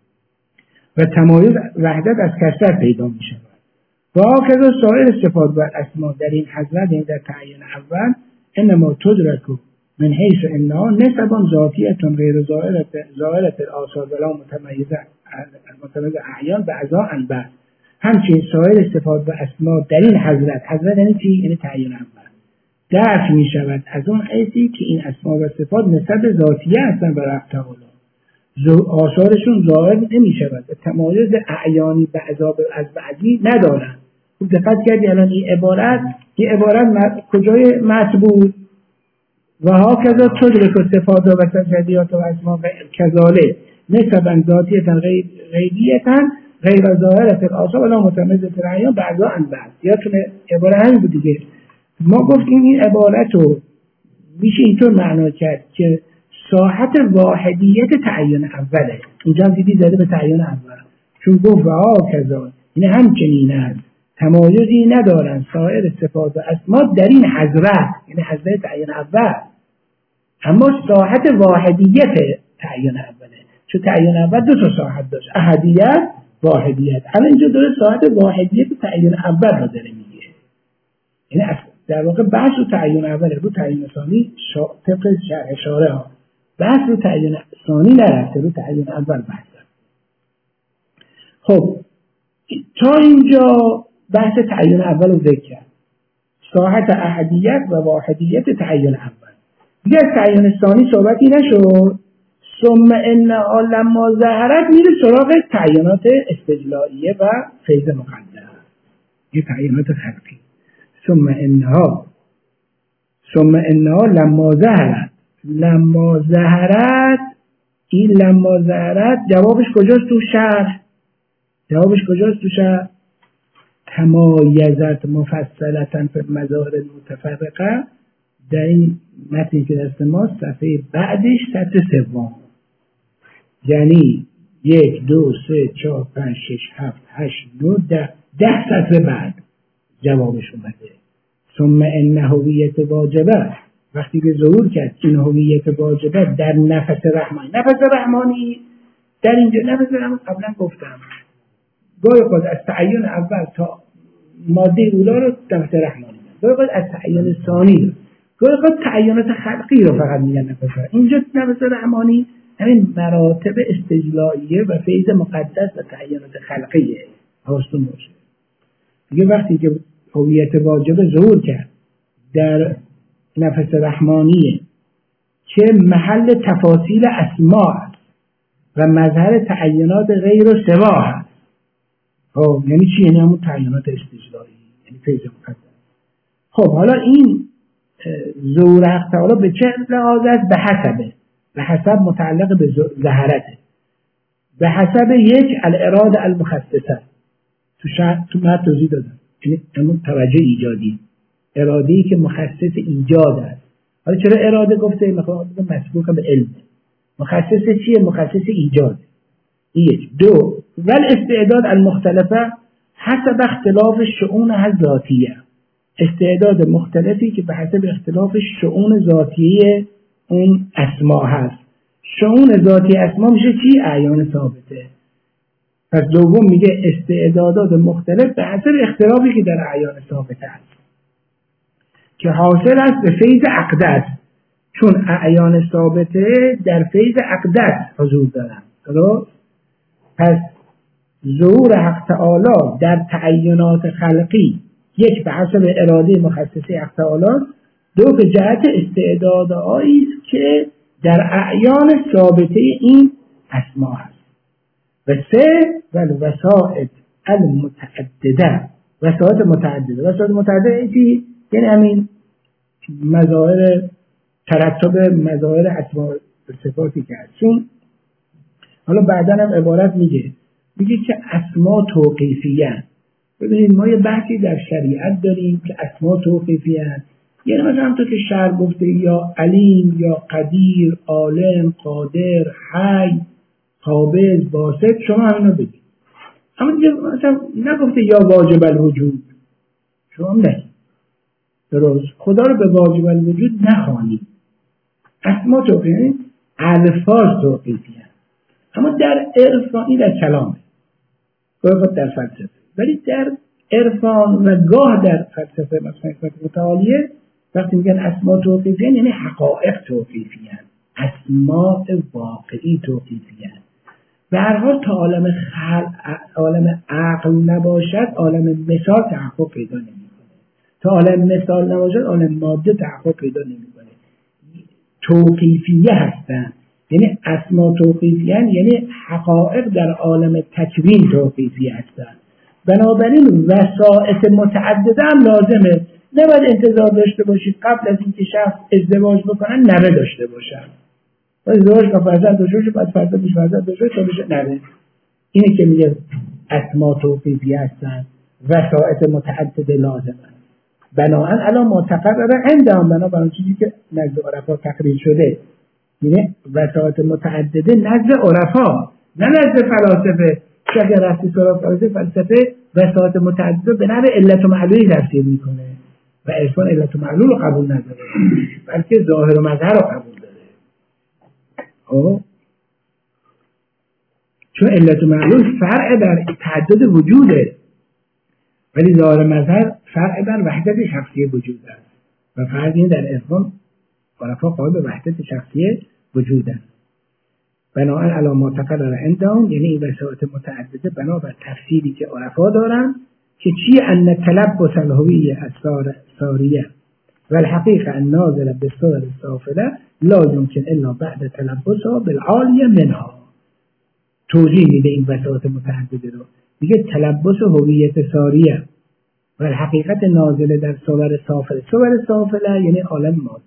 و تمایز وحدت از کثرت پیدا می شود. و هکذا سایر صفات بر اسما در این حضرت، یعنی در تعین اول، انما تدرک من حیث انها نسبا ذاتیتون غیر ظاهرت الاثار ولا متمیزه متمیز اعیان بعضا عن بعض. همچنین سایر صفات و اسما در این حضرت، حضرت یعنی چی؟ یعنی تعین اول، درک می شود از اون حیثی که این اسما و صفات نسب ذاتیه هستن بر حق تعالی، آثارشون ظاهر نمی شود و تمایز اعیانی بعضا از بعضی ندارن. خوب دقت کردی الان این عبارت این عبارت کجای مطبوع؟ و ها کذا تدرک و صفات و تجلیات و اسما کذاله نسبا ذاتیتن غیبیتن غیر ظاهرت الاثار ولا متمیزه الاعیان بعضا عن بعض. یادتونه عبارت همین بود دیگه. ما گفتیم این عبارت رو میشه اینطور معنا کرد که ساحت واحدیت تعین اوله. اینجا هم دیدی زده به تعین اول، چون گفت و ها کذا، این همچنین است تمایزی ندارن سایر صفات و اسما در این حضرت، یعنی حضرت تعین اول، اما ساحت واحدیت تعین اوله. چون تعین اول دو تا ساحت داشت، احدیت، واحدیت. الان اینجا داره ساحت واحدیت تعین اول رو داره میگه، یعنی در واقع بحث رو تعین اول رو تعین ثانی طبق شرح اشاره ها، بحث رو تعین ثانی نرفته، رو تعین اول بحث. خب تا اینجا بحث تعین اول رو ذکر کرد، ساحت احدیت و واحدیت تعین اول. دیگه تعین ثانی صحبتی نشد. ثم انها لما ظهرت میره سراغ تعینات استجلائیه و فیض مقدر، یه تعینات خلقی. ثم انها ثم انها لما ظهرت لما ظهرت این لما ظهرت جوابش کجاست تو شرح؟ جوابش کجاست تو شرح؟ تمایزت مفصلتا فی المظاهر المتفرقه، در این متنی که دست ما صفحه بعدش سطر سوم، یعنی یک دو سه چهار پنج شش هفت هشت نه ده ده سطر بعد جوابش اومده. ثم ان هویت واجبه، وقتی که ظهور کرد این هویت واجبه در نفس رحمانی. نفس رحمانی در اینجا نفس رحمانی قبلا گفتم گاهی خود از تعین اول تا ماده اولا رو نفس رحمانی، گاهی خود از تعین ثانی، گاهی خود تعینات خلقی رو فقط میگن نفس رحمانی. اینجا نفس رحمانی همین مراتب استجلائیه و فیض مقدس و تعینات خلقیه. حواستون باشه دیگه. وقتی که هویت واجب ظهور کرد در نفس رحمانیه که محل تفاصیل اسماء است و مظهر تعینات غیر و سوا است. خب یعنی چی؟ یعنی همون تعینات استجلایی، یعنی فیض مقدس. خب حالا این ظهور حق تعالی به چه لحاظ است؟ به حسبه، به حسب متعلق به ظهرته، به حسب یک الاراده المخصصه. تو شرط تو من توضیح دادم، یعنی همون توجه ایجادی، اراده‌ای که مخصص ایجاد است. حالا چرا اراده گفته؟ میخوام مسبوق به علم. مخصص چیه؟ مخصص ایجاد. یک. دو، ول استعداد المختلفه حسب اختلاف شؤون ذاتیه، استعداد مختلفی که به حسب اختلاف شؤون ذاتیه اون اسما هست. شؤون ذاتی اسما میشه چی؟ اعیان ثابته. پس دوم میگه استعدادات مختلف به حسب اختلافی که در اعیان ثابته است که حاصل است به فیض عقدت، چون اعیان ثابته در فیض عقدت حضور دارن. درست؟ پس ظهور حق تعالی در تعینات خلقی یک به حسب اراده مخصصی حق تعالی، دو به جهت استعدادهایی است که در اعیان ثابته این اسما هست. و سه ول وسائط المتعدده، وسائط متعدده. وسائط متعدده چی؟ یعنی همین مظاهر ترتب مظاهر اسما و صفاتی که هست. چون حالا بعداً هم عبارت میگه میگه که اسما توقیفیه. ببینید ما یه بحثی در شریعت داریم که اسما توقیفیه، یعنی مثلا همونطور که شرع گفته یا علیم یا قدیر، عالم، قادر، حی، قابض، باسط، شما همینو بگید. اما دیگه مثلا نگفته یا واجب الوجود، شما نه. درست؟ خدا رو به واجب الوجود نخوانید. اسما توقیفیه، الفاظ توقیفیه. اما در عرفانی در کلامه، گاه در فلسفه، ولی در عرفان و گاه در فلسفه مثلا حکمت متعالیه وقتی میگن اسما توقیفیه یعنی حقایق توقیفیه، اسماء واقعی توقیفیه. به هر حال تا عالم خلق، عالم عقل نباشد عالم مثال تحقق پیدا نمیکنه. تا عالم مثال نباشد عالم ماده تحقق پیدا نمیکنه. توقیفیه هستن، یعنی اسما توقیفیه یعنی حقایق در عالم تکوین توقیفیه هستن. بنابراین وسائط متعدده هم لازمه. نباید انتظار داشته باشید قبل از اینکه شخص ازدواج بکنن نوه داشته باشن. ازدواج که فرزند داشته باشه بعد فرزندش فرزند داشته باشه تا بشه نوه. اینه که میگه اسما توقیفیه هستن، وسائط متعدده لازمه. بنابراین الان معتقد عندهم، بنابراین چیزی که نزد عرفا تقریر شده، یعنی وسائط متعدده نزد عرفا نه نزد فلاسفه. که اگر رفتی سراغ فلسفه فلسفه وسائط متعدده به نوع علت و معلولی تفسیر میکنه و عرفان علت و معلول رو قبول نداره بلکه ظاهر و مظهر رو قبول داره. خب چون علت و معلول فرع بر تعدد وجوده، ولی ظاهر و مظهر فرع بر وحدت شخصی وجود است و فرض در عرفان عرفا قائل به وحدت شخصی وجود است. بنابراین علی ما تقرر عندهم، یعنی این وسائط متعدده بنابر تفسیری که عرفا دارن که چی؟ ان تلبس الهویه الساریه و الحقیقه النازله بالصور السافله لا يمكن الا بعد تلبسها بالعالیه منها. توضیح میده این وسائط متعدده رو، میگه تلبس هویت ساریه و الحقیقت نازله در صور سافله. صور سافله یعنی عالم ماده،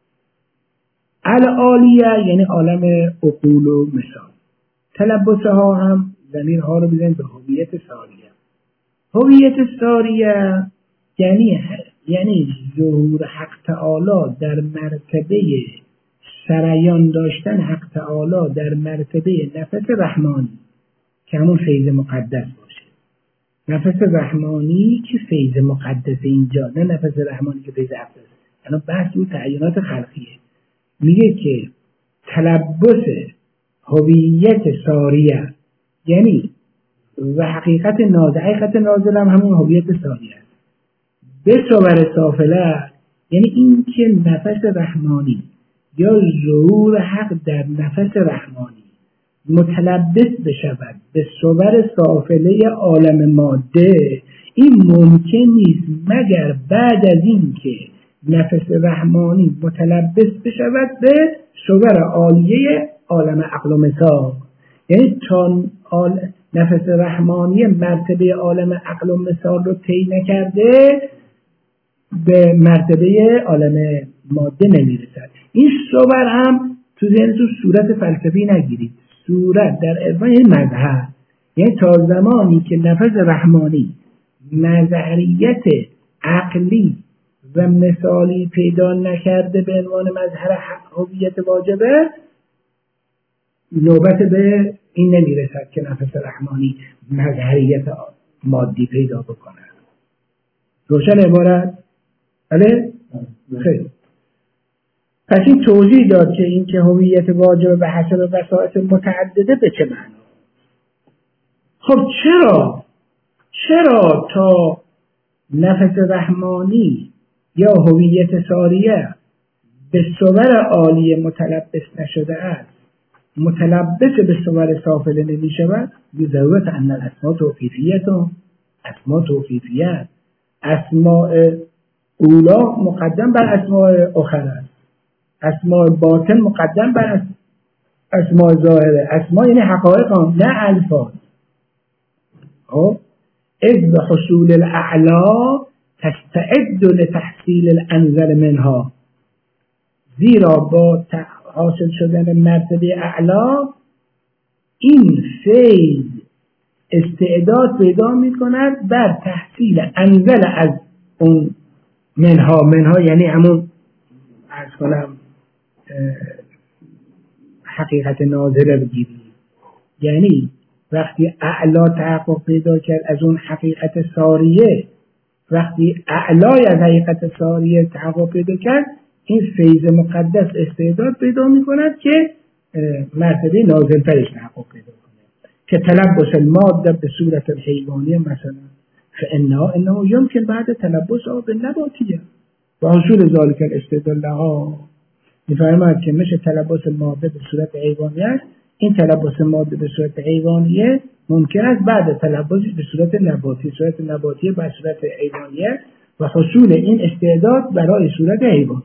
العالیه یعنی عالم عقول و مثال. تلبسه ها هم ضمیرها رو بزنید به هویت ساریه. هویت ساریه یعنی یعنی ظهور حق تعالی در مرتبه سریان داشتن حق تعالی در مرتبه نفس رحمانی که همون فیض مقدس باشه. نفس رحمانی که فیض مقدس اینجا، نه نفس رحمانی که فیض اقدس. یعنی بحث اون تعیینات خلقیه. میگه که تلبس هویت ساریه یعنی و حقیقت نازل، حقیقت نازل هم همون هویت ساریه است. به صور سافله یعنی این که نفس رحمانی یا ظهور حق در نفس رحمانی متلبس بشود به صور سافله عالم ماده، این ممکن نیست مگر بعد از این که نفس رحمانی متلبس بشود به صور عالیه عالم عقل و مثال. یعنی تا نفس رحمانی مرتبه عالم عقل و مثال رو طی نکرده به مرتبه عالم ماده نمیرسد. این صور هم تو ذهنتون صورت فلسفی نگیرید. صورت در عرفان یعنی مظهر، یعنی تا زمانی که نفس رحمانی نظریت عقلی و مثالی پیدا نکرده به عنوان مظهر هویت واجبه، نوبت به این نمیرسد که نفس رحمانی مظهریت مادی پیدا بکنه. روشن عبارت؟ بله؟ خیلی. پس این توضیح داد که این که هویت واجب به حسب وسائط متعدده به چه معنا. خب چرا چرا تا نفس رحمانی یا هویت ساریه به صور عالی متلبس نشده است، متلبس به صور سافله نمی شود؟ بی ضرورت ان الاسماء توقیفیت و اسماء توقیفیت، اسماء اولا مقدم بر اسماء اخر است، اسماء باطن مقدم بر اسماء ظاهره. اسماء یعنی حقایق هم نه الفاظ. خب اذ حصول الاعلا تستعد لتحصیل الانزل منها، زیرا با حاصل شدن مرتبه اعلا این فیض استعداد پیدا می کند بر تحصیل انزل از اون منها. منها یعنی همون عرض کنم حقیقت نازله بگیری، یعنی وقتی اعلا تحقق پیدا کرد از اون حقیقت ساریه، وقتی اعلای از حقیقت ساریه تحقق پیدا کرد، این فیض مقدس استعداد پیدا می کند که مرتبه نازل ترش تحقق پیدا کنه، که تلبس الماده به صورت الحیوانی مثلا فانها انه یمکن بعد تلبس آب نباتیه و حصول ذالک الاستدلال لها. می‌فرماید که میشه تلبس ماده به صورت حیوانیه، این تلبس ماده به صورت حیوانیه ممکن است بعد تلبس به صورت نباتی، صورت نباتی به صورت حیوانیه و حصول این استعداد برای صورت حیوانی.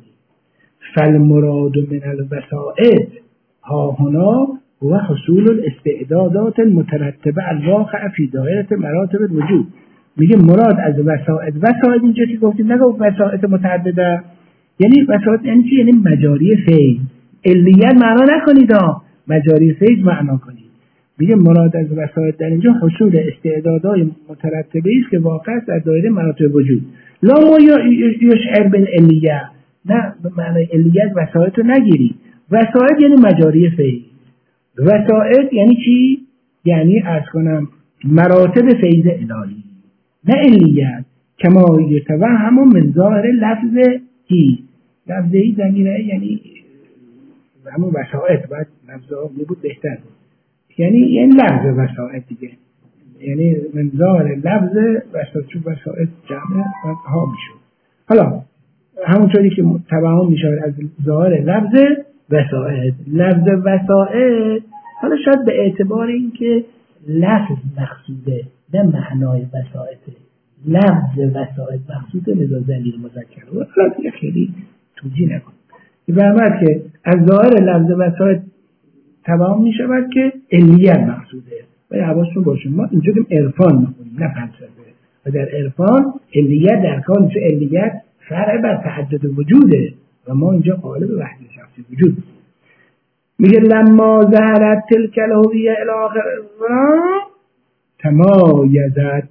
فالمراد من الوسائط ها هنا و حصول الاستعدادات المترتبه الواقع فی دایره مراتب الوجود. میگه مراد از وسائط، وسائط اینجا که گفتیم نگو وسائط متعدده، یعنی وسائط یعنی چی؟ یعنی مجاری فیض. علیت معنا نکنید ها، مجاری فیض معنا کنید. میگه مراد از وسائط در اینجا حصول استعدادهای مترتبه است که واقع است در دایره مراتب وجود. لا ما یشعر بالعلیه، نه به معنی علیت وسائط رو نگیری. وسائط یعنی مجاری فیض. وسائط یعنی چی؟ یعنی عرض کنم مراتب فیض الهی، نه علیت. کما یتوهم من ظاهر لفظ ای، لفظ ای ضمیره یعنی همون وسائط، باید لفظ ها بود بهتر بود، یعنی یعنی لفظ وسائط دیگه، یعنی من ظاهر لفظ وسائط، چون وسائط جمع ها میشود. حالا همونطوری که توهم میشود از ظاهر لفظ وسائط. لفظ وسائط حالا شاید به اعتبار اینکه لفظ مقصوده نه معنای وسائطه، لفظ وسائط مقصوده لذا ضمیر مذکر و حالا دیگه خیلی توجیه نکن. می‌فرماید که از ظاهر لفظ وسائط توهم میشود که علیت مقصوده. ولی حواستون باشه ما اینجا دیم عرفان می‌خونیم نه فلسفه، و در عرفان علیت در کار میشه علیت فرع بر تعدد وجوده و ما اینجا قالب وحدت شخصی وجود. میگه لما ظهرت تلک الهویه الی آخر تمایزت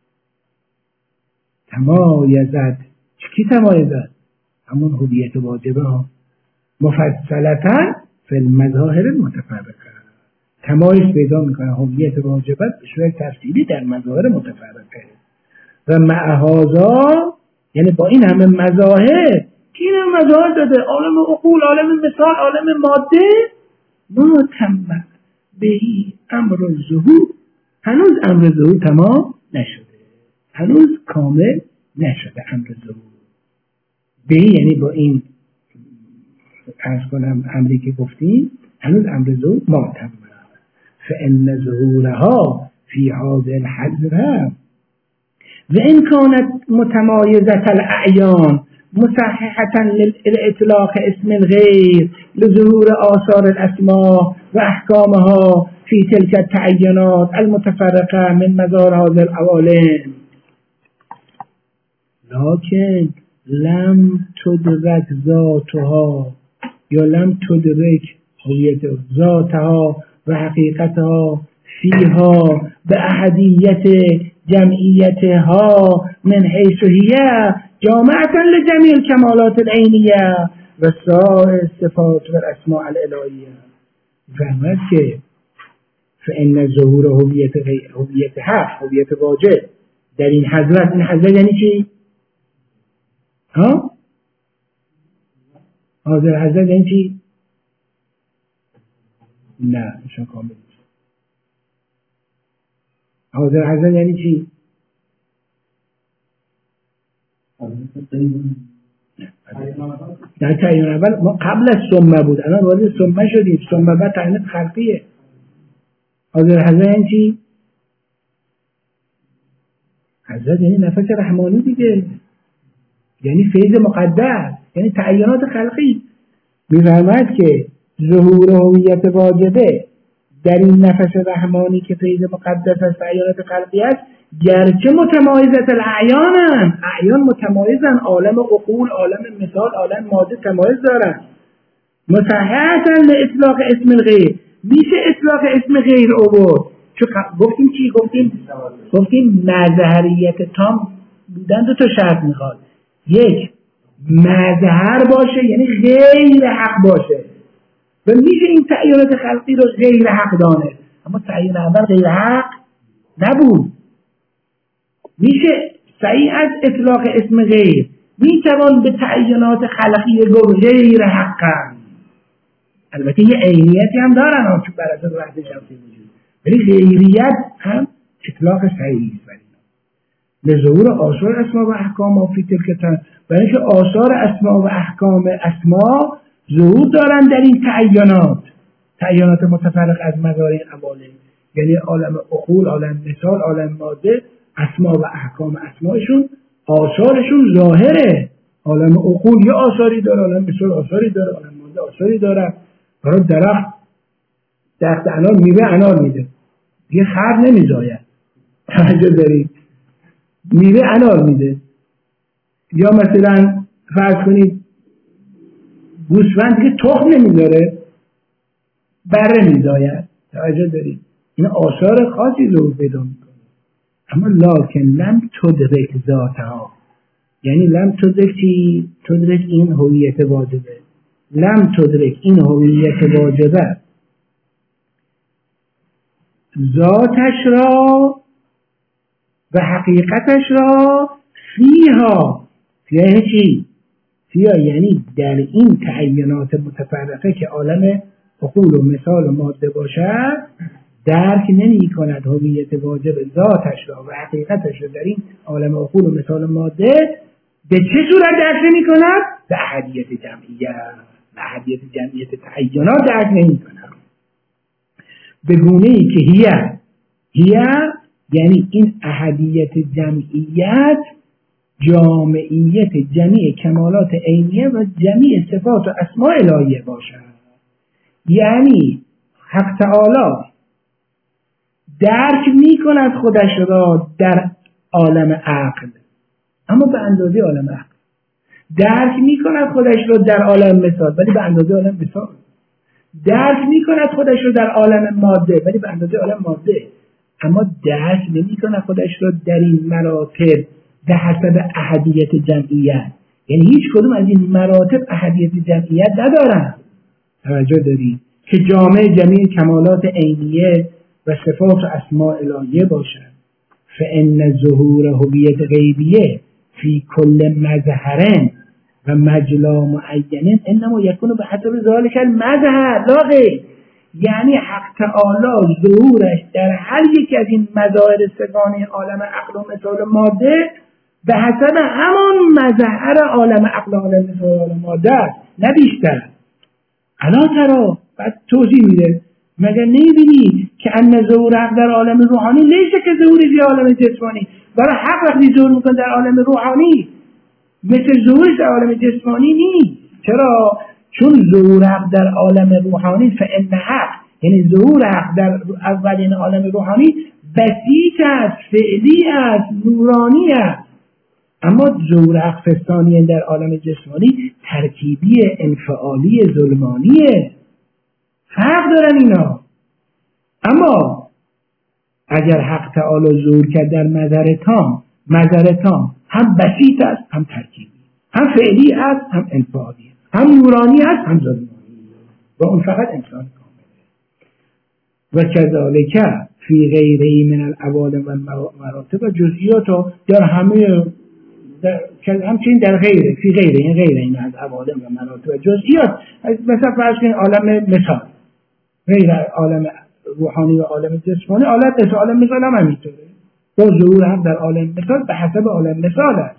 تمایزت کی تمایزت؟ همون هویت واجبه ها مفصلتا فی المظاهر المتفرقه، تمایز پیدا میکنه هویت واجبه به صورت تفصیلی در مظاهر متفرقه. و مع هذا یعنی با این همه مظاهر که این همه مظاهر داده، عالم عقول، عالم مثال، عالم ماده، ما تم بهی امر ظهور، هنوز امر ظهور تمام نشده، هنوز کامل نشده امر ظهور. بهی یعنی با این عرض کنم امری که گفتیم هنوز امر ظهور ما تم. فان ظهورها فی هذا الحضره و این کانت متمایزت الاعیان مصححة للإطلاق اسم الغير لظهور آثار الأسماء وأحكامها في تلك التعينات المتفرقة من مدار هذه العوالم، لكن لم تدرك ذاتها یا لم تدرک هویت ذاتها و حقیقتها فیها به احدیت جمعیتها من حیث هی جامعة لجميع الكمالات العینیه و سائر صفات و الاسماء الالهیه. فهمت که فإن ظهور هویت هویت حق، هویت واجب در این حضرت، این حضرت یعنی چی؟ ها؟ حاضر حضرت یعنی چی؟ نه ایشان کامل نیست. حاضر حضرت یعنی چی؟ نه تعیین اول ما قبل از ثمه بود، الان وارد ثمه شدیم، ثمه بعد تعیین خلقیه. حاضر حضرت یعنی چی؟ حضرت یعنی نفس رحمانی دیگه، یعنی فیض مقدس، یعنی تعیینات خلقی. می‌فرماید که ظهور هویت واجبه در این نفس رحمانی که فیض مقدس از تعیینات خلقی است، گرچه متمایزت الاعیانن، اعیان متمایزن، عالم عقول، عالم مثال، عالم ماده تمایز دارن. مصححة لاطلاق اسم الغیر، میشه اطلاق اسم غیر آورد. چون گفتیم چی؟ گفتیم گفتیم مظهریت تام بودن دو تا شرط میخواد. یک، مظهر باشه یعنی غیر حق باشه و میشه این تعیینات خلقی رو غیر حق دانه، اما تعیین اول غیر حق نبود. میشه صحیح از اطلاق اسم غیر میتوان به تعیینات خلقی گفت غیر حقا، البته یه عینیتی هم دارن هم چون بر اساس وحدت شمسی وجود، ولی غیریت هم اطلاق صحیح است. لظهور آثار اسما و احکام فی تلک تن، برای اینکه آثار اسما و احکام اسما ظهور دارن در این تعیینات، تعیینات متفرق از مدار این عوالم، یعنی عالم عقول، عالم مثال، عالم ماده، اسما و احکام اسمایشون آثارشون ظاهره. عالم عقول یه آثاری داره، عالم مثال آثاری داره، عالم ماده آثاری داره. برای درخت درخت انار میوه انار میده، دیگه خر نمیزاید، توجه دارید؟ میوه انار میده. یا مثلا فرض کنید گوسفند دیگه تخم نمیذاره، بره میزاید، توجه دارید؟ این آثار خاصی ظهور پیدا میکنه. اما لکن لم تدرک ذاتها، یعنی لم تدرک چی؟ تدرک این هویت واجبه، لم تدرک این هویت واجبه ذاتش را و حقیقتش را فیها، فیها چی؟ فیها یعنی در این تعیینات متفرقه که عالم عقول و مثال و ماده باشد درک نمی کند هویت واجب ذاتش را و حقیقتش را در این عالم عقول و مثال و ماده. به چه صورت درک نمی کند؟ به احدیت جمعیت، به احدیت جمعیت تعیینات درک نمی کند. به گونه ای که هیه هیه یعنی این احدیت جمعیت جامعیت جمیع کمالات عینیه و جمیع صفات و اسماء الهیه باشد. یعنی حق تعالی درک می کند خودش را در عالم عقل، اما به اندازه عالم عقل. درک می کند خودش را در عالم مثال ولی به اندازه عالم مثال. درک می کند خودش را در عالم ماده ولی به اندازه عالم ماده. اما درک نمی کند خودش را در این مراتب به حسب احدیت جمعیت، یعنی هیچ کدوم از این مراتب احدیت جمعیت ندارن. توجه داری که جامع جمیع کمالات عینیه و صفات و اسماء الهیه باشد. فإن ظهور هویت غیبیه فی کل مظهر و مجلا معین انما یکون به حسب ذلک المظهر لا غیر. یعنی حق تعالی ظهورش در هر یک از این مظاهر سگانه عالم عقل و مثال ماده به حسب همان مظهر عالم عقل و عالم مثال و عالم ماده است، نه بیشتر. الا ترى، بعد توضیح میده، مگر نمیبینی که ان ظهور حق در عالم روحانی لیسه که ظهوری در عالم جسمانی. برای حق وقتی ظهور میکنه در عالم روحانی مثل ظهورش در عالم جسمانی نیست. چرا؟ چون ظهور حق در عالم روحانی فإن حق، یعنی ظهور حق در اولین عالم روحانی بسیط است، فعلی است، نورانی است. اما ظهور حق فستانی در عالم جسمانی ترکیبی، انفعالی، ظلمانیه. فرق دارن اینا. اما اگر حق تعالی ظهور کرد در مظهر تام، مظهر تام هم بسیط است، هم ترکیبی، هم فعلی است، هم انفعالی، هم نورانی است، هم ظلمانی. و اون فقط انسان کامله. و کذالک فی غیره من العوالم و مراتب و جزئیات در همه در همچنین در غیره، فی غیره، این غیره این از عوالم و مراتب و جزئیات. مثلا فرض کنید عالم مثال، غیر عالم روحانی و عالم جسمانی، عالم مثال، عالم مثال هم همینطوره. با ظهور هم در عالم مثال به حسب عالم مثال است.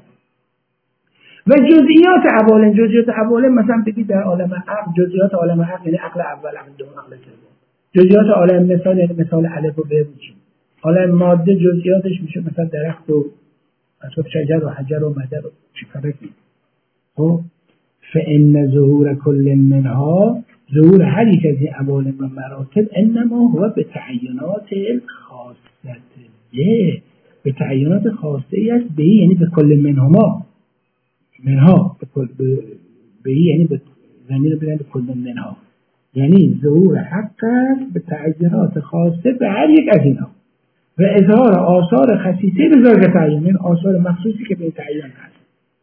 و جزئیات عوالم، جزئیات عوالم مثلا بگید در عالم عقل، جزئیات عالم عقل یعنی عقل اول، عقل دوم، عقل سوم. جزئیات عالم مثال یعنی مثال الف و ب و ج. عالم ماده جزئیاتش میشه مثلا درخت و اصلا شجر و حجر و مدر و چیکارکی. خب فإن ظهور کل منها، ظهور هر یک از این عوالم و مراتب انما هو به تعینات خاصه، به تعینات خاصه ای است. به یعنی به کل منهما، منها به کل به یعنی به زمین بگن به کل منها، یعنی ظهور حق است به تعینات خاصه به هر یک از اینها و اظهار آثار خصیصه به ظاهر تعین، این آثار مخصوصی که به تعین هست.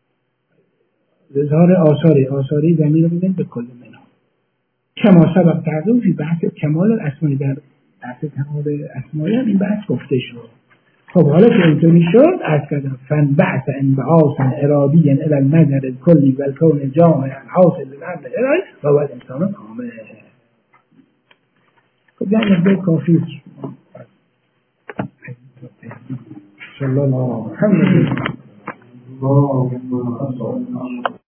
اظهار آثاری آثاری زمین رو بگن به کل منها. کما سبب تقدیم فی بحث کمال الاسماء، در بحث کمال اسماء این بحث گفته شد. خب حالا که اینطوری شد از کردم فن بحث انبعاثا ارادیا الى المظهر الکلی و الکون جامع حاصل للعمل الهی و هو الانسان کامل. خب در نقطه کافی صلی الله علیه و سلم.